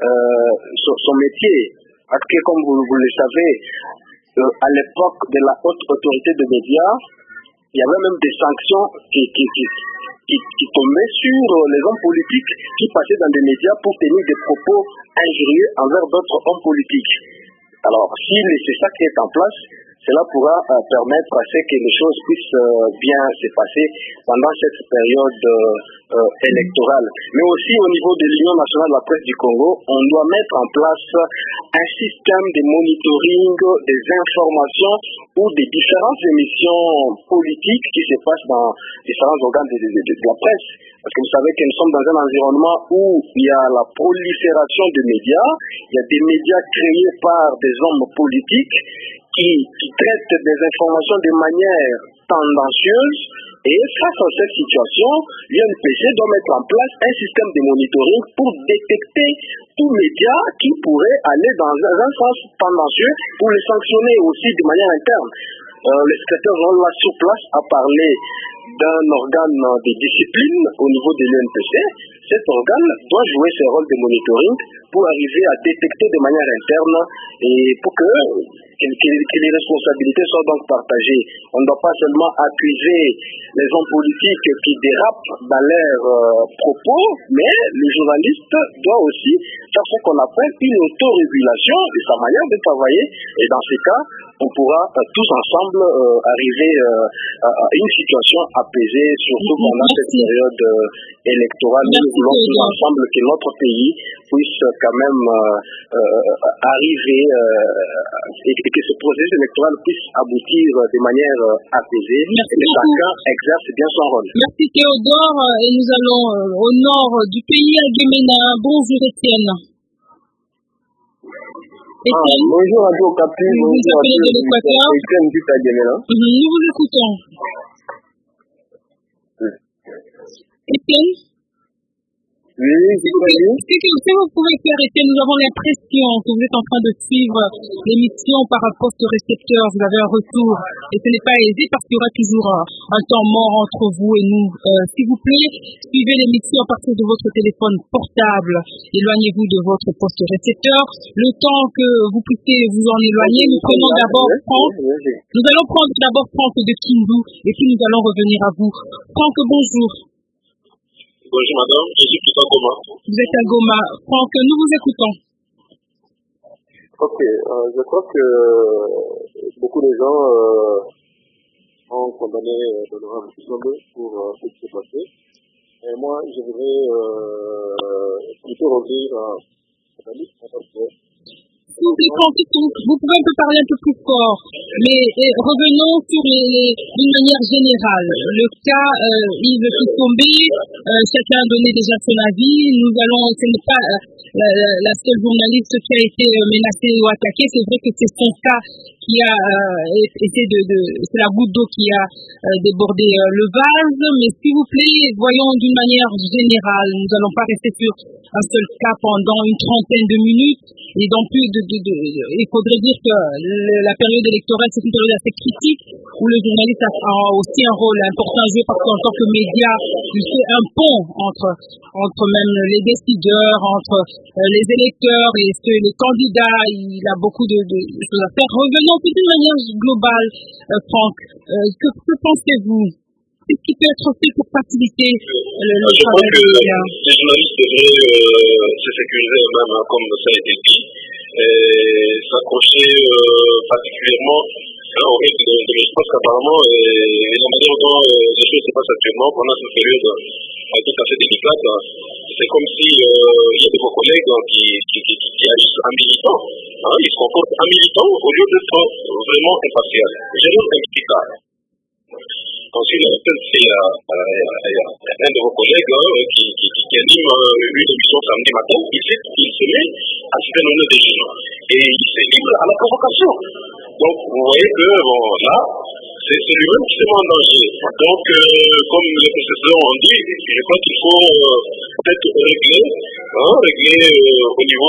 son métier. Parce que, comme vous le savez, à l'époque de la haute autorité des médias, il y avait même des sanctions qui tombaient sur les hommes politiques qui passaient dans des médias pour tenir des propos injurieux envers d'autres hommes politiques. Alors, si c'est ça qui est en place, cela pourra permettre à ce que les choses puissent bien se passer pendant cette période électorale. Mais aussi au niveau de l'Union nationale de la presse du Congo, on doit mettre en place un système de monitoring des informations ou des différentes émissions politiques qui se passent dans différents organes de la presse. Parce que vous savez que nous sommes dans un environnement où il y a la prolifération de médias, il y a des médias créés par des hommes politiques qui traitent des informations de manière tendancieuse. Et face à cette situation, l'UNPC doit mettre en place un système de monitoring pour détecter tout média qui pourrait aller dans un sens tendancieux pour les sanctionner aussi de manière interne. Le secrétaire là sur place a parlé d'un organe de discipline au niveau de l'UNPC. Cet organe doit jouer ce rôle de monitoring pour arriver à détecter de manière interne et pour que les responsabilités soient donc partagées. On ne doit pas seulement accuser les hommes politiques qui dérapent dans leurs propos, mais le journaliste doit aussi faire ce qu'on appelle une autorégulation de sa manière de travailler. Et dans ce cas, on pourra tous ensemble arriver à une situation apaisée, surtout pendant cette période électorale. Nous voulons tous ensemble que notre pays puisse quand même arriver et que ce processus électoral puisse aboutir de manière apaisée et que chacun exerce bien son rôle. Merci Théodore. Et nous allons au nord du pays, à Guémena. Bonjour Étienne. Bonjour Radio Capi, bonjour à tous. Étienne du Guémena. Nous vous écoutons. Étienne? Oui, ce que vous pouvez faire, Étienne, nous avons l'impression que vous êtes en train de suivre l'émission par un poste récepteur, vous avez un retour, et ce n'est pas aisé parce qu'il y aura toujours un temps mort entre vous et nous. S'il vous plaît, suivez l'émission à partir de votre téléphone portable, éloignez-vous de votre poste récepteur. Le temps que vous puissiez vous en éloigner, nous allons prendre d'abord Franck de Kindu, et puis nous allons revenir à vous. Franck, bonjour. Bonjour madame, je suis plutôt à Goma. Vous êtes à Goma. Franck, nous vous écoutons. Ok, je crois que beaucoup de gens ont condamné l'honorable Kisombe pour ce qui s'est passé. Et moi, je voudrais plutôt revenir à la liste vous pouvez un peu parler un peu plus fort, mais revenons sur d'une manière générale. Le cas Yves Kisombe, chacun a donné déjà son avis. Ce n'est pas la seule journaliste qui a été menacée ou attaquée. C'est vrai que c'est son cas qui a été c'est la goutte d'eau qui a débordé le vase. Mais s'il vous plaît, voyons d'une manière générale. Nous n'allons pas rester sur un seul cas pendant une trentaine de minutes. Et donc il faudrait dire que la période électorale, c'est une période assez critique où le journaliste a aussi un rôle important à jouer parce qu'en tant que média, il fait un pont entre même les décideurs, entre les électeurs et les candidats. Il a beaucoup de choses à faire. Revenons d'une manière globale, Franck. Que pensez-vous? Qu'est-ce qui peut être fait pour faciliter le travail des médias? Les journalistes devraient se sécuriser eux-mêmes, comme ça a été dit, et s'accrocher particulièrement au rythme de l'espace qu'apparemment, et la manière dont les choses se passent actuellement pendant cette période tout à fait délicate, c'est comme si il y a de vos collègues qui agissent en militant. Ils se comportent en militant au lieu d'être vraiment impartial. J'ai un petit cas. Ensuite, c'est un de vos collègues qui anime une émission samedi matin. Il se met à se nommer des jeunes. Et il se livre à la provocation. Donc, vous voyez que, là, c'est lui-même qui se met en danger. Donc, comme les précédents ont dit, je crois qu'il faut peut-être régler au niveau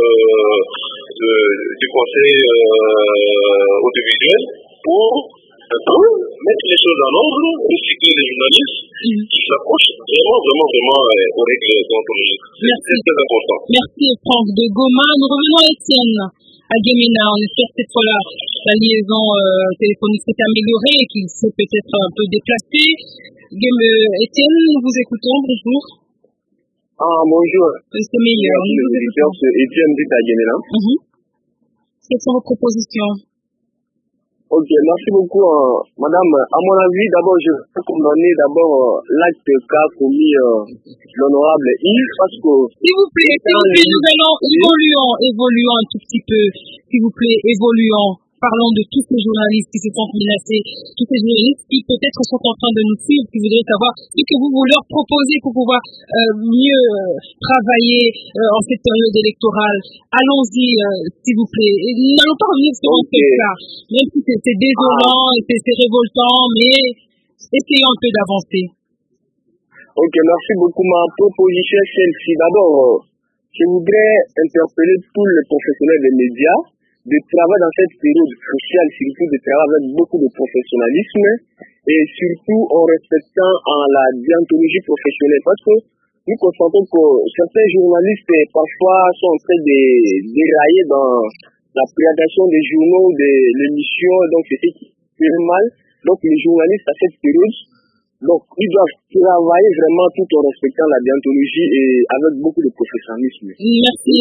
du conseil audiovisuel pour mettre les choses en ordre, recycler les journalistes qui s'approchent vraiment aux règles déontologiques. C'est très important. Merci Franck de Goma. Nous revenons à Étienne à Guémena. On espère que cette fois-là, la liaison téléphonique s'est améliorée et qu'il s'est peut-être un peu déplacé. Étienne, nous vous écoutons. Bonjour. Bonjour. C'est meilleur. C'est Étienne du Guémena. Quelles sont vos propositions? Ok, merci beaucoup, madame. À mon avis, d'abord, je vais condamner l'acte qu'a commis l'honorable Yves, parce que... S'il vous plaît, nous allons évoluons un tout petit peu. S'il vous plaît, évoluons. Parlons de tous ces journalistes qui se sont menacés, tous ces journalistes qui peut-être sont en train de nous suivre, qui voudraient savoir ce que vous leur proposez pour pouvoir mieux travailler en cette période électorale. Allons-y, s'il vous plaît. Et nous n'allons pas revenir sur un seul cas, même si c'est désolant et c'est révoltant, mais essayons un peu d'avancer. Ok, merci beaucoup. Ma proposition est celle-ci. D'abord, je voudrais interpeller tous les professionnels des médias de travailler dans cette période cruciale, surtout de travailler avec beaucoup de professionnalisme et surtout en respectant la déontologie professionnelle. Parce que nous constatons que certains journalistes parfois sont en train de dérailler dans la présentation des journaux, de l'émission, donc c'est ce qui fait mal. Donc les journalistes à cette période, donc ils doivent travailler vraiment tout en respectant la déontologie et avec beaucoup de professionnalisme. Merci.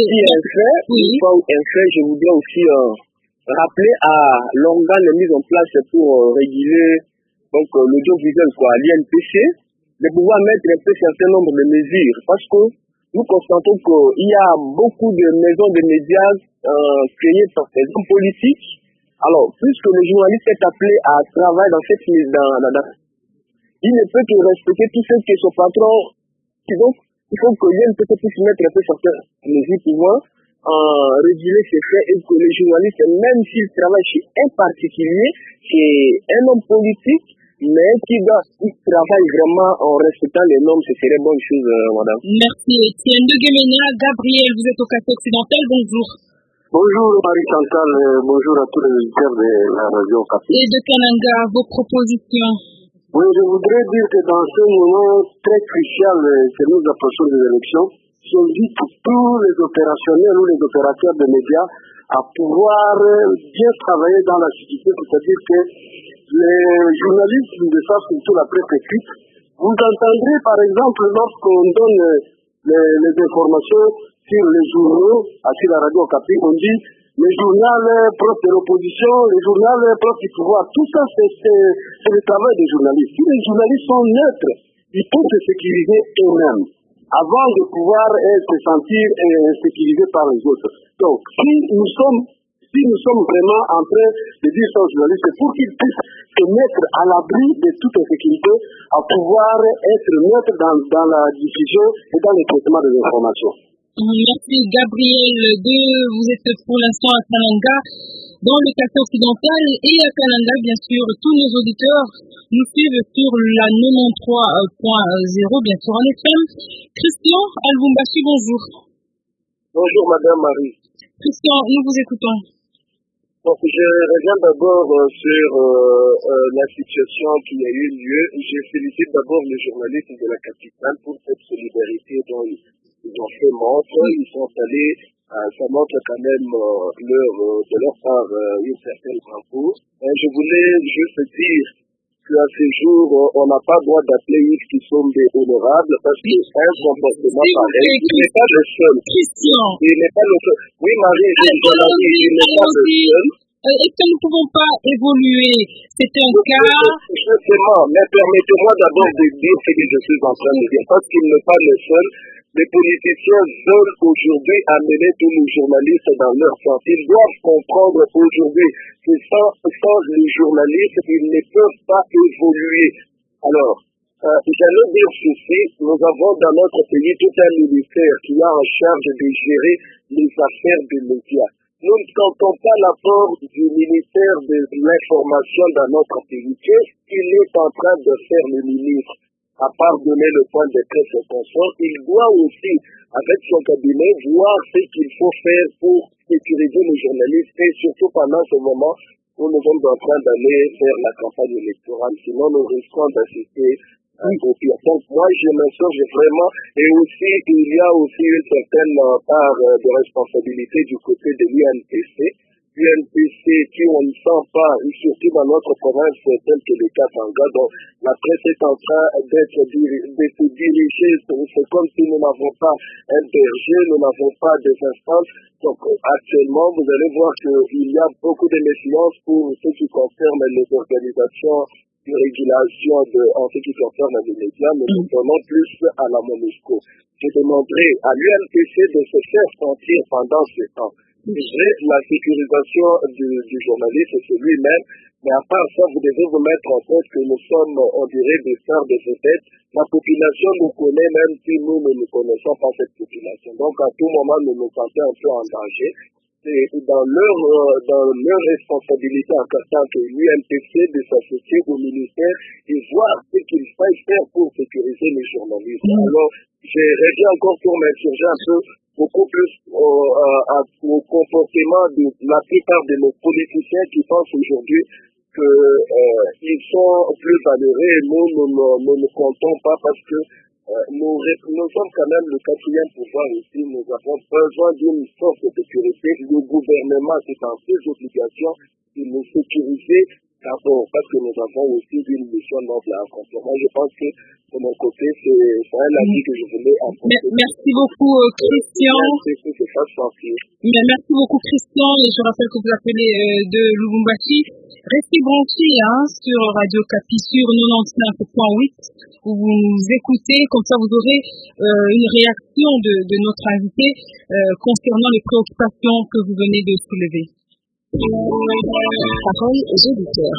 Je voudrais aussi rappeler à l'organe mis en place pour réguler l'audiovisuel, l'INPC, de pouvoir mettre un peu certain nombre de mesures. Parce que nous constatons qu'il y a beaucoup de maisons de médias créées par des hommes politiques. Alors, puisque le journaliste est appelé à travailler dans cette il ne peut que respecter tout ce que son patron. Donc, il faut que l'INPC puisse mettre un peu certaines mesures pour réguler ces faits et que les journalistes, même s'ils travaillent chez un particulier, chez un homme politique, mais qui travaille vraiment en respectant les normes, ce serait bonne chose, madame. Merci, Étienne de Guémena. Gabriel, vous êtes au Quartier Occidental, bonjour. Bonjour Marie-Chantal, bonjour à tous les auditeurs de la radio Okapi. Et de Kananga, vos propositions? Oui, je voudrais dire que dans ce moment très crucial que nous approchons des élections, j'invite tous les opérationnels ou les opérateurs de médias à pouvoir bien travailler dans la cité, c'est-à-dire que les journalistes de ça, surtout la presse écrite, vous entendrez par exemple lorsqu'on donne les informations sur les journaux, sur la radio Okapi, on dit les journaux proches de l'opposition, les journaux proches du pouvoir, tout ça c'est le travail des journalistes. Si les journalistes sont neutres, ils peuvent se sécuriser eux-mêmes avant de pouvoir se sentir sécurisés par les autres. Donc, si nous sommes vraiment en train de dire ça aux journalistes, c'est pour qu'ils puissent se mettre à l'abri de toute insécurité, à pouvoir être neutres dans la diffusion et dans le traitement des informations. Merci Gabriel. Vous êtes pour l'instant à Kananga, dans le Quartier Occidental et à Kananga, bien sûr, tous nos auditeurs nous suivent sur la 93.0, bien sûr en FM. Christian Albumbashi, bonjour. Bonjour Madame Marie. Christian, nous vous écoutons. Donc, je reviens d'abord sur la situation qui a eu lieu. Je félicite d'abord les journalistes de la capitale pour cette solidarité dont ils ont fait montre. Ils sont allés, ça montre quand même de leur part une certaine bravoure. Je voulais juste dire qu'à ce jour, on n'a pas droit d'appeler Yves Kisombe honorable parce que c'est un comportement pareil. Il n'est pas le seul. Christian. Il n'est pas le seul. Oui, Marie, il n'est pas le seul. Est-ce que nous ne pouvons pas évoluer? C'est un cas. Justement, mais permettez-moi d'abord de dire ce que je suis en train de dire, parce qu'il n'est pas le seul. Les politiciens veulent aujourd'hui amener tous les journalistes dans leur sens. Ils doivent comprendre aujourd'hui que sans les journalistes, ils ne peuvent pas évoluer. Alors, j'allais dire ceci, nous avons dans notre pays tout un ministère qui a en charge de gérer les affaires des médias. Nous ne comptons pas l'apport du ministère de l'information dans notre pays. Qu'est-ce qu'il est en train de faire le ministre? À part donner le point de presse au consort, il doit aussi, avec son cabinet, voir ce qu'il faut faire pour sécuriser les journalistes et surtout pendant ce moment où nous sommes en train d'aller faire la campagne électorale. Sinon, nous risquons d'assister au pire. Donc, moi, je m'insurge vraiment. Et aussi, il y a aussi une certaine part de responsabilité du côté de l'INPC, l'UNPC qui on ne sent pas, surtout dans notre province, tel que le Katanga. Donc la presse est en train de se diriger. C'est comme si nous n'avons pas un berger, nous n'avons pas des instances. Donc actuellement, vous allez voir qu'il y a beaucoup de méfiance pour ce qui concerne les organisations de régulation en ce qui concerne les médias, mais nous donnons plus à la MONUSCO. Je demanderai à l'UNPC de se faire sentir pendant ce temps. C'est vrai, la sécurisation du journaliste, c'est lui-même, mais à part ça, vous devez vous mettre en tête que nous sommes, on dirait, des stars de ce fait. La population nous connaît même si nous ne connaissons pas cette population. Donc à tout moment, nous nous sentons un peu en danger. C'est dans leur responsabilité en tant que l'UNPC de s'associer au ministère et voir ce qu'il faille faire pour sécuriser les journalistes. Alors, j'aimerais bien encore pour m'insurger un peu beaucoup plus au comportement de la plupart de nos politiciens qui pensent aujourd'hui qu'ils sont plus valeureux et nous ne comptons pas parce que nous sommes quand même le quatrième pouvoir ici. Nous avons besoin d'une sorte de sécurité. Le gouvernement est en ses obligations de nous sécuriser d'abord parce que nous avons aussi une mission noble à accomplir. Moi, je pense que de mon côté, c'est un avis que je voulais apporter. Merci beaucoup, Christian. Merci beaucoup, Christian. Et je rappelle que vous appelez de Lubumbashi. Restez branchés sur Radio Capi sur 95.8 où vous nous écoutez. Comme ça, vous aurez une réaction de notre invité concernant les préoccupations que vous venez de soulever. Parole aux auditeurs.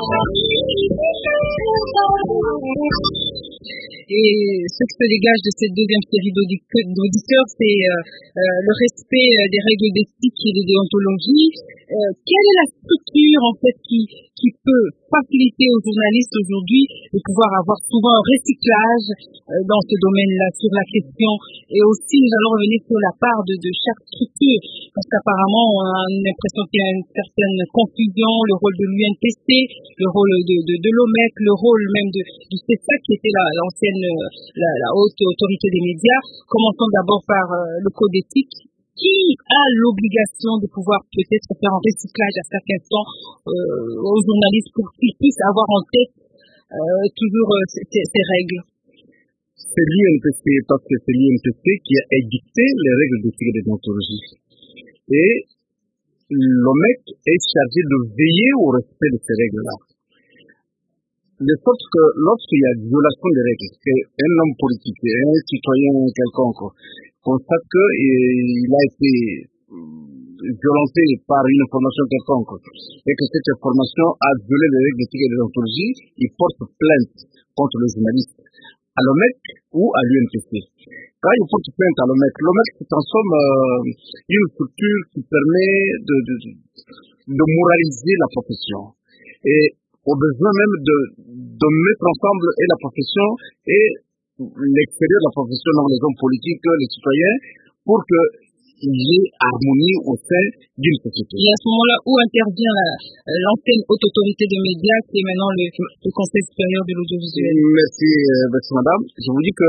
Et ce qui se dégage de cette deuxième série d'auditeurs, c'est le respect des règles d'éthique et de déontologie. Quelle est la structure en fait qui peut faciliter aux journalistes aujourd'hui de pouvoir avoir souvent un recyclage dans ce domaine-là sur la question, et aussi nous allons revenir sur la part de chaque structure parce qu'apparemment on a l'impression qu'il y a une certaine confusion, le rôle de l'UNPC, le rôle de l'OMEC, le rôle même du CESA qui était l'ancienne la haute autorité des médias. Commençons d'abord par le code éthique. Qui a l'obligation de pouvoir peut-être faire un recyclage à certains temps aux journalistes pour qu'ils puissent avoir en tête toujours ces règles? C'est l'UNPC, parce que c'est l'UNPC qui a édicté les règles d'éthique et de déontologie. Et l'OMEC est chargé de veiller au respect de ces règles-là. De sorte que lorsqu'il y a violation des règles, qu'un homme politique, un citoyen quelconque constate qu'il a été violenté par une information quelconque et que cette information a violé les règles d'éthique et de déontologie, il porte plainte contre le journaliste à l'OMEC ou à l'UNPC. Quand il porte plainte à l'OMEC c'est en somme une structure qui permet de moraliser la profession et au besoin même de mettre ensemble et la profession et l'extérieur de la profession, dans les hommes politiques, les citoyens, pour qu'il y ait harmonie au sein d'une société. Et à ce moment-là, où intervient l'ancienne haute autorité des médias, qui est maintenant le Conseil supérieur de l'audiovisuel? Merci madame. Je vous dis que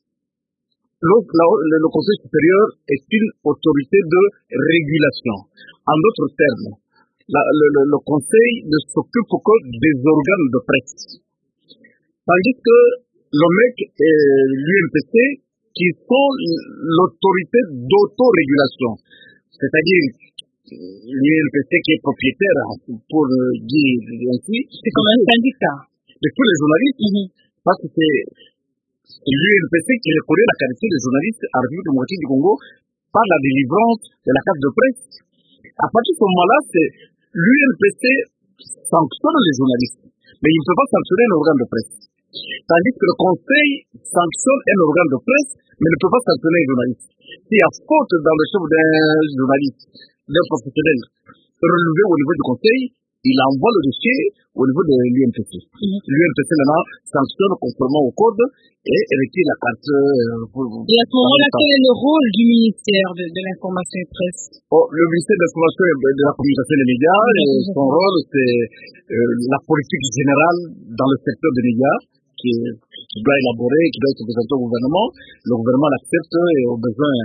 le Conseil supérieur est une autorité de régulation. En d'autres termes, le Conseil ne s'occupe que des organes de presse. Tandis que l'OMEC et l'UNPC qui sont l'autorité d'autorégulation. C'est-à-dire l'UNPC qui est propriétaire, pour dire ainsi. C'est comme un syndicat. De tous les journalistes. Parce que c'est l'UNPC qui reconnaît la qualité des journalistes à la République démocratique du Congo par la délivrance de la carte de presse. À partir de ce moment-là, c'est l'UNPC sanctionne les journalistes, mais il ne peut pas sanctionner un organe de presse. Tandis que le Conseil sanctionne un organe de presse, mais ne peut pas sanctionner un journaliste. S'il y a faute dans le chef d'un journaliste, d'un professionnel, relevé au niveau du Conseil, il envoie le dossier au niveau de l'UNPC. L'UNPC maintenant sanctionne conformément au code et retire la carte. Et à ce moment-là, quel est le rôle du ministère de l'Information et Presse? Le ministère de l'Information et de la Communication des médias, son rôle, c'est la politique générale dans le secteur des médias qui doit élaborer, qui doit être présentée au gouvernement. Le gouvernement l'accepte et au besoin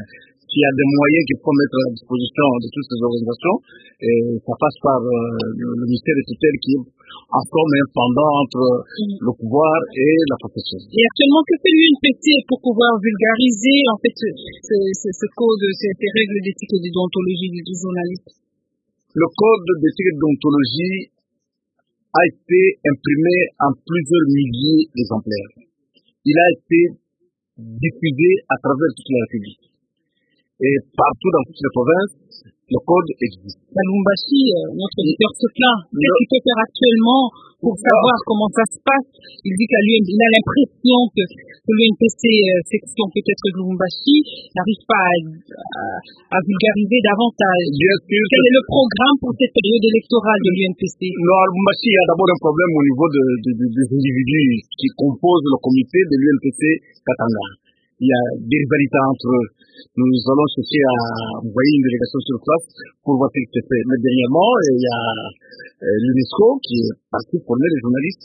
s'il y a des moyens qu'il faut mettre à la disposition de toutes ces organisations, ça passe par le ministère des tutelles qui est en forme pendant entre le pouvoir et la profession. Et actuellement, que fait l'UNPC pour pouvoir vulgariser en fait ce code, ces règles d'éthique et de déontologie du journaliste? Le code d'éthique et de déontologie a été imprimé en plusieurs milliers d'exemplaires. Il a été diffusé à travers toute la République. Et partout dans toutes les provinces, le code existe. Lubumbashi, notre éditeur se plaint. Qu'est-ce qu'il peut faire actuellement pour savoir comment ça se passe? Il dit qu'il a l'impression que l'UNPC section peut-être de Lubumbashi n'arrive pas à vulgariser davantage. Bien sûr. Quel est le programme pour cette période électorale de l'UNPC? Non, à Lubumbashi, il y a d'abord un problème au niveau des individus qui composent le comité de l'UNPC Katanga. Il y a des rivalités entre eux. Nous allons chercher à envoyer une délégation sur place pour voir ce qui se fait. Mais dernièrement, il y a l'UNESCO qui est parti former les journalistes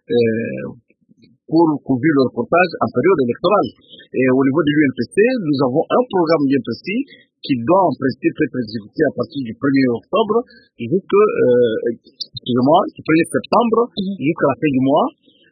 pour couvrir le reportage en période électorale. Et au niveau de l'UNPC, nous avons un programme bien précis qui doit en principe être exécuté à partir du 1er octobre du 1er septembre jusqu'à la fin du mois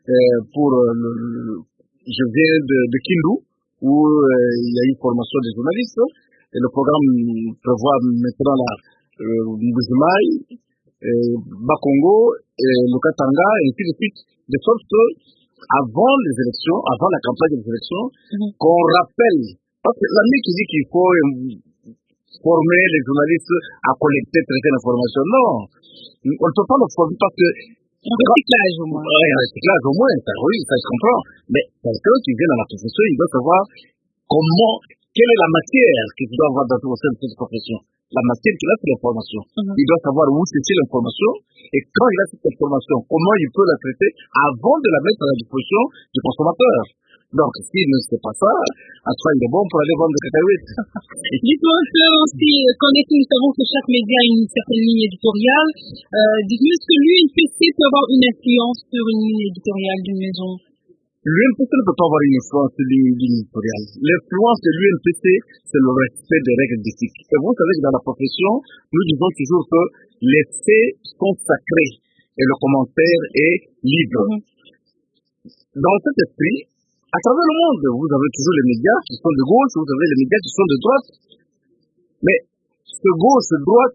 je viens de Kindu, où il y a eu formation des journalistes, et le programme prévoit maintenant Mbujimai, Bakongo, le Katanga, et ainsi de suite, de sorte que avant les élections, avant la campagne des élections, qu'on rappelle, parce que l'ami qui dit qu'il faut former les journalistes à collecter certaines informations, non, on ne peut pas le former parce que un recyclage au moins. Oui, un recyclage au moins, oui, ça je comprends. Mais quelqu'un qui vient dans la profession, il doit savoir quelle est la matière qu'il doit avoir dans cette profession. La matière qu'il a, c'est l'information. Il doit savoir où chercher l'information et quand il a cette information, comment il peut la traiter avant de la mettre à la disposition du consommateur. Donc, s'il ne sait pas ça, à toi, il est bon pour aller vendre des cacahuètes. Dites-moi un peu aussi, nous savons que chaque média a une certaine ligne éditoriale. Dites-nous, est-ce que l'UNPC peut avoir une influence sur une ligne éditoriale d'une maison? L'UNPC ne peut pas avoir une influence sur une ligne éditoriale. L'influence de l'UNPC, c'est le respect des règles d'éthique. Et vous savez que dans la profession, nous disons toujours que les faits sont sacrés et le commentaire est libre. Dans cet esprit, à travers le monde, vous avez toujours les médias qui sont de gauche, vous avez les médias qui sont de droite. Mais ce gauche-droite,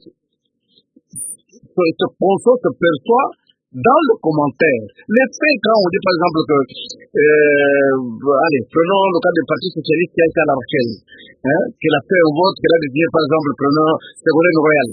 ce ponceau se perçoit dans le commentaire. Les faits, quand on dit par exemple que, prenons le cas du Parti Socialiste qui a été à La Rochelle, qu'il a fait un vote, qu'il a désigné par exemple, prenons Ségolène Royal.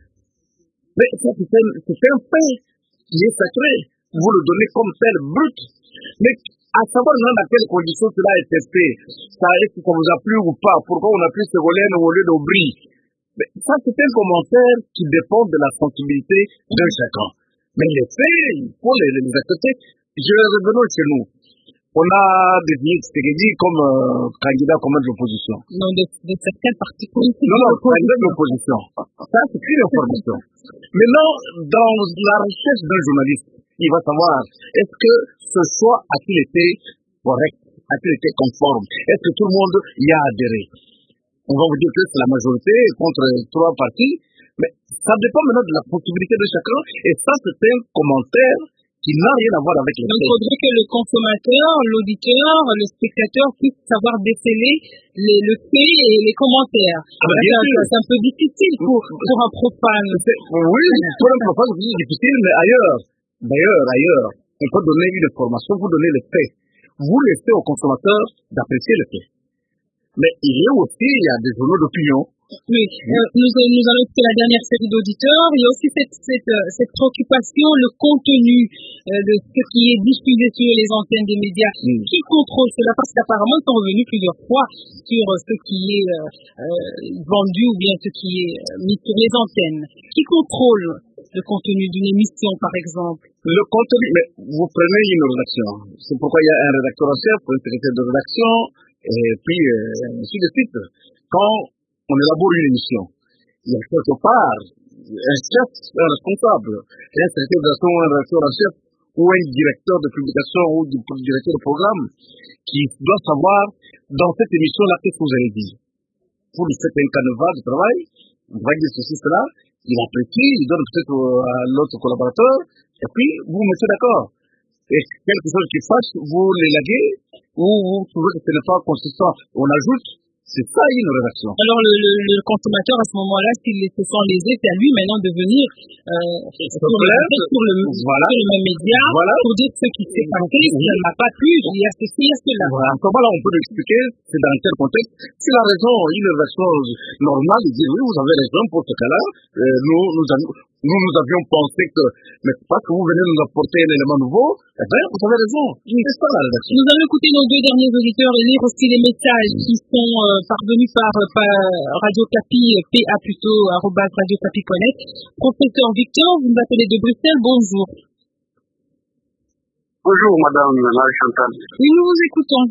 Mais ça, c'est un fait qui est sacré. Vous le donnez comme tel, brut. Mais à savoir dans quelles conditions cela a été fait, est-ce que ça vous a plu ou pas, pourquoi on a pris Ségolène au lieu d'Aubry. Mais ça, c'est un commentaire qui dépend de la sensibilité d'un chacun. Mais les faits, il faut les accepter. Revenons chez nous. On a désigné Tshisekedi comme candidat comme de l'opposition. Non, de certains partis politiques. Non, candidat de l'opposition. Ça, c'est une information. Maintenant, dans la recherche d'un journaliste, il va savoir, est-ce que ce choix a-t-il été correct, a-t-il été conforme, est-ce que tout le monde y a adhéré? On va vous dire que c'est la majorité contre 3 partis, mais ça dépend maintenant de la possibilité de chacun, et ça c'est un commentaire qui n'a rien à voir avec les faits. Donc il faudrait que le consommateur, l'auditeur, le spectateur puisse savoir déceler le fait et les commentaires. C'est un peu difficile pour un profane. Oui, pour un profane c'est difficile, mais D'ailleurs, on peut donner une information, vous donnez les faits. Vous laissez au consommateur d'apprécier les faits. Mais il y a des journaux d'opinion. Oui, nous allons écouter la dernière série d'auditeurs. Il y a aussi cette préoccupation, le contenu de ce qui est diffusé sur les antennes des médias. Qui contrôle cela? Parce qu'apparemment, ils sont revenus plusieurs fois sur ce qui est vendu ou bien ce qui est mis sur les antennes. Qui contrôle le contenu d'une émission, par exemple? Le contenu, mais vous prenez une rédaction. C'est pourquoi il y a un rédacteur en chef, un secrétaire de rédaction, et puis ainsi de suite. Quand on élabore une émission, il y a quelque part un chef, un responsable, un secrétaire de rédaction, un rédacteur en chef, ou un directeur de publication, ou un directeur de programme, qui doit savoir, dans cette émission-là, qu'est-ce que vous allez dire. vous lui faites un canevas de travail, vous va dire ceci, cela, il apprécie, il donne peut-être à l'autre collaborateur, et puis vous vous mettez d'accord. Et quelque chose qui fâche, vous l'élaguez, ou vous trouvez que ce n'est pas consistant. On ajoute, c'est ça une rédaction. Alors le consommateur à ce moment-là, s'il se sent lésé, c'est à lui maintenant de venir sur le même média pour dire ce qui s'est passé, ce qui ne m'a pas plu, il y a ceci, il y a cela. Voilà. Comment là on peut l'expliquer, c'est dans quel contexte. S'il a raison, une rédaction normale, il dit oui, vous avez raison pour ce cas-là, nous avions pensé que, mais parce que vous venez nous apporter un élément nouveau, eh bien, vous avez raison. C'est ça la rédaction. Nous allons écouter nos deux derniers auditeurs et lire aussi les messages qui sont parvenus par Radio Capi, PA plutôt, @radiocapi.net. Professeur Victor, vous nous appelez de Bruxelles, bonjour. Bonjour, madame Marie-Chantal. Oui, nous vous écoutons.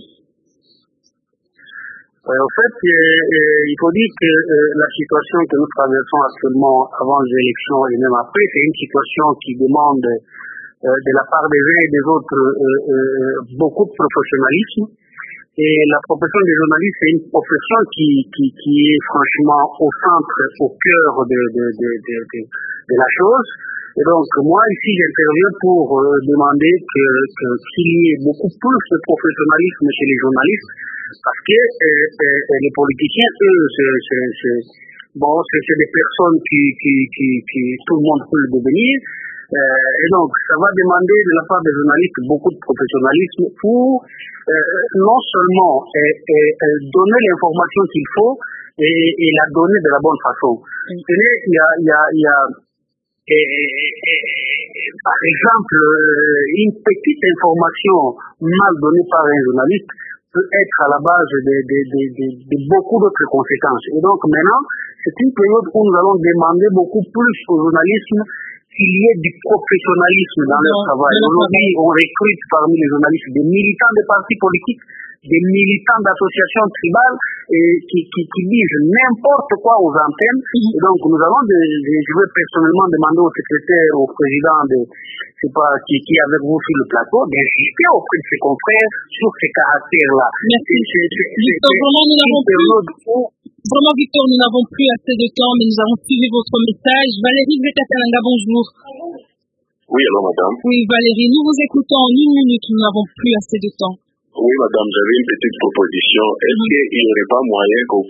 En fait, il faut dire que la situation que nous traversons actuellement avant les élections et même après, c'est une situation qui demande de la part des uns et des autres beaucoup de professionnalisme. Et la profession des journalistes, c'est une profession qui est franchement au centre, au cœur de la chose. Et donc, moi, ici, j'interviens pour demander qu'il y ait beaucoup plus de professionnalisme chez les journalistes, parce que les politiciens, eux, c'est des personnes qui tout le monde peut le devenir. Et donc, ça va demander de la part des journalistes beaucoup de professionnalisme pour non seulement donner l'information qu'il faut et la donner de la bonne façon. Il y a par exemple, une petite information mal donnée par un journaliste peut être à la base de beaucoup d'autres conséquences. Et donc maintenant, c'est une période où nous allons demander beaucoup plus au journalisme qu'il y ait du professionnalisme dans leur travail. Aujourd'hui, on recrute parmi les journalistes des militants de partis politiques, des militants d'associations tribales qui disent n'importe quoi aux antennes. Et donc, nous allons, je vais personnellement demander au secrétaire, au président qui est avec vous sur le plateau, d'insister auprès de ses confrères sur ces caractères-là. Merci. Vraiment, Victor, nous n'avons plus assez de temps, mais nous avons suivi votre message. Valérie Zetakalanga, bonjour. Oui, alors madame. Oui, Valérie, nous vous écoutons en 1 minute, nous n'avons plus assez de temps. Oui, madame, j'avais une petite proposition. Est-ce qu'il n'y aurait pas moyen qu'on...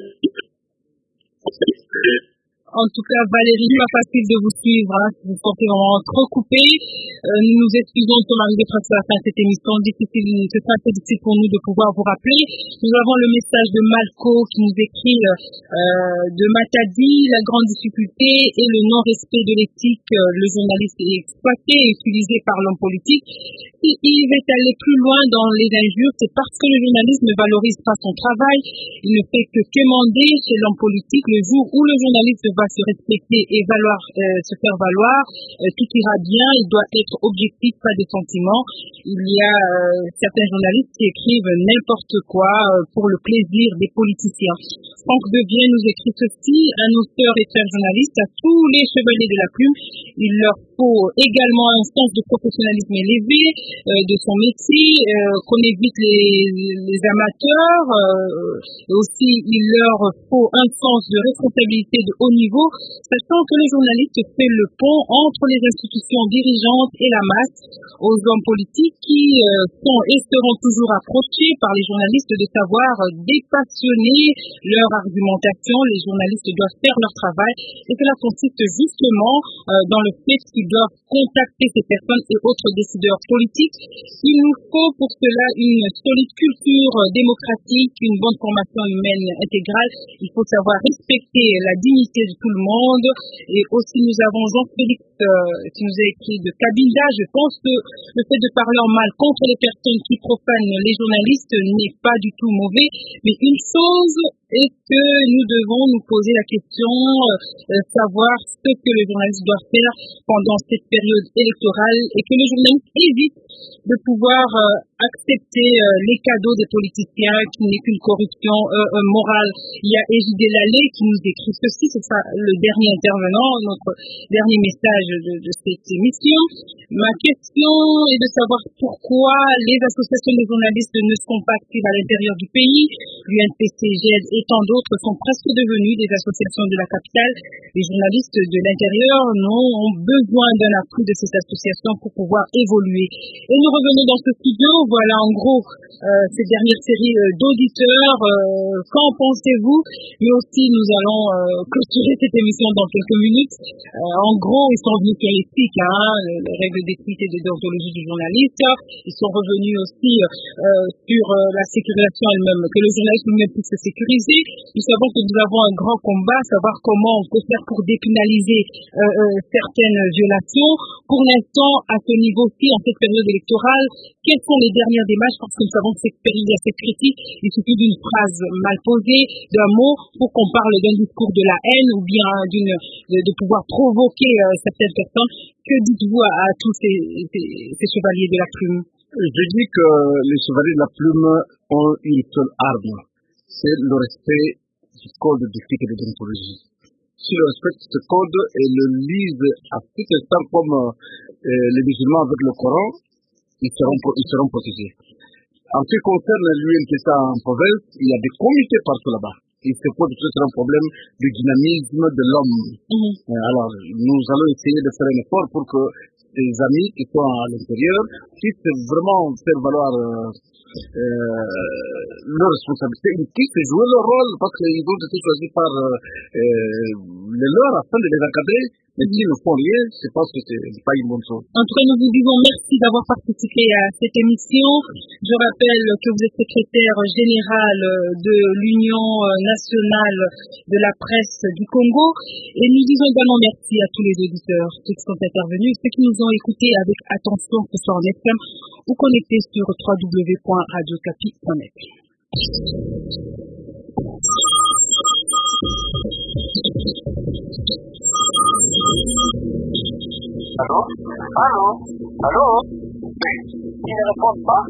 En tout cas, Valérie, pas facile de vous suivre, hein. Vous sentez vraiment trop coupé. Nous nous excusons de son arrivée presque à la fin de cette émission. C'est très difficile pour nous de pouvoir vous rappeler. Nous avons le message de Malco qui nous écrit de Matadi, la grande difficulté et le non-respect de l'éthique. Le journaliste est exploité et utilisé par l'homme politique. Il va aller plus loin dans les injures, c'est parce que le journaliste ne valorise pas son travail. Il ne fait que quémander chez l'homme politique. Le jour où le journaliste va se respecter et se faire valoir, tout ira bien. Il doit être objectif, pas de sentiments. Il y a certains journalistes qui écrivent n'importe quoi pour le plaisir des politiciens. Franck Devien nous écrit ceci: à nos sœurs et frères journalistes, à tous les chevaliers de la plume, il leur faut également un sens de professionnalisme élevé de son métier, qu'on évite les amateurs. Aussi, il leur faut un sens de responsabilité de haut niveau, sachant que le journaliste fait le pont entre les institutions dirigeantes et la masse, aux hommes politiques qui sont et seront toujours approchés par les journalistes de savoir dépassionner leur argumentation. Les journalistes doivent faire leur travail et cela consiste justement dans le fait qu'ils doivent contacter ces personnes et autres décideurs politiques. Il nous faut pour cela une solide culture démocratique, une bonne formation humaine intégrale. Il faut savoir respecter la dignité de tout le monde. Et aussi nous avons Jean-Félix qui nous a écrit de Cabinda. Je pense que le fait de parler en mal contre les personnes qui profanent les journalistes n'est pas du tout mauvais. Mais une chose est que nous devons nous poser la question, savoir ce que le journaliste doit faire pendant cette période électorale et que le journaliste évite de pouvoir accepter les cadeaux des politiciens, qui n'est qu'une corruption morale. Il y a Égide Lalé qui nous écrit ceci, c'est ça le dernier intervenant, notre dernier message de cette émission. Ma question est de savoir pourquoi les associations de journalistes ne sont pas actives à l'intérieur du pays. L'UNPC, GED et tant d'autres sont presque devenus des associations de la capitale. Les journalistes de l'intérieur ont besoin d'un appui de ces associations pour pouvoir évoluer. Et nous revenons dans ce studio. Voilà en gros cette dernière série d'auditeurs. Qu'en pensez-vous? Mais aussi nous allons clôturer cette émission dans quelques minutes. En gros, ils sont venus sur l'éthique, les règles d'éthique et de déontologie du journaliste. Ils sont revenus aussi sur la sécurisation elle-même, que le journaliste lui-même puisse se sécuriser. Nous savons que nous avons un grand combat, savoir comment on peut faire pour dépénaliser certaines violations. Pour l'instant, à ce niveau-ci, en cette période électorale, quelles sont les dernières démarches? Parce que nous savons que cette période est assez critique. Il suffit d'une phrase mal posée, d'un mot, pour qu'on parle d'un discours de la haine ou bien de pouvoir provoquer certaines personnes. Que dites-vous à tous ces chevaliers de la plume? Je dis que les chevaliers de la plume ont une seule arme, c'est le respect du code d'éthique et de déontologie. S'ils respectent ce code et le lisent à tout instant comme les musulmans avec le Coran, ils seront protégés. En ce qui concerne l'UNPC en province, il y a des comités partout là-bas. Il se pose peut-être un problème du dynamisme de l'homme. Alors, nous allons essayer de faire un effort pour que ces amis qui sont à l'intérieur puissent vraiment faire valoir leur responsabilité, ils puissent jouer leur rôle parce qu'ils ont été choisis par les leurs afin de les encadrer. Mais s'ils ne font rien, je pense que ce n'est pas une bonne chose. En tout cas, nous vous disons merci d'avoir participé à cette émission. Je rappelle que vous êtes secrétaire général de l'Union nationale de la presse du Congo. Et nous disons également merci à tous les auditeurs, ceux qui sont intervenus, ceux qui nous ont écoutés avec attention, que ce soit en FM ou connectés sur www.radiocapi.net. Allô? Allô? Allô? Oui. Ils ne répondent pas?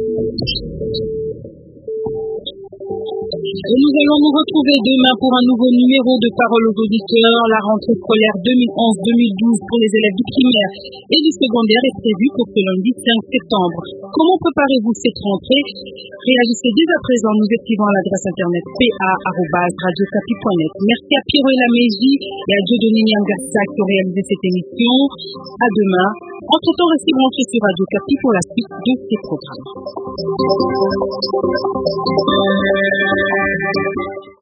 Et nous allons nous retrouver demain pour un nouveau numéro de Parole aux auditeurs. La rentrée scolaire 2011-2012 pour les élèves du primaire et du secondaire est prévue pour ce lundi 5 septembre. Comment préparez-vous cette rentrée? Réagissez dès à présent, nous écrivons à l'adresse internet pa@radiocapi.net. Merci à Pierre Laméji et à Dieudonné Nyangasa qui ont réalisé cette émission. À demain. Entre-temps, restez branchés sur Radio Capi pour la suite de ces programmes.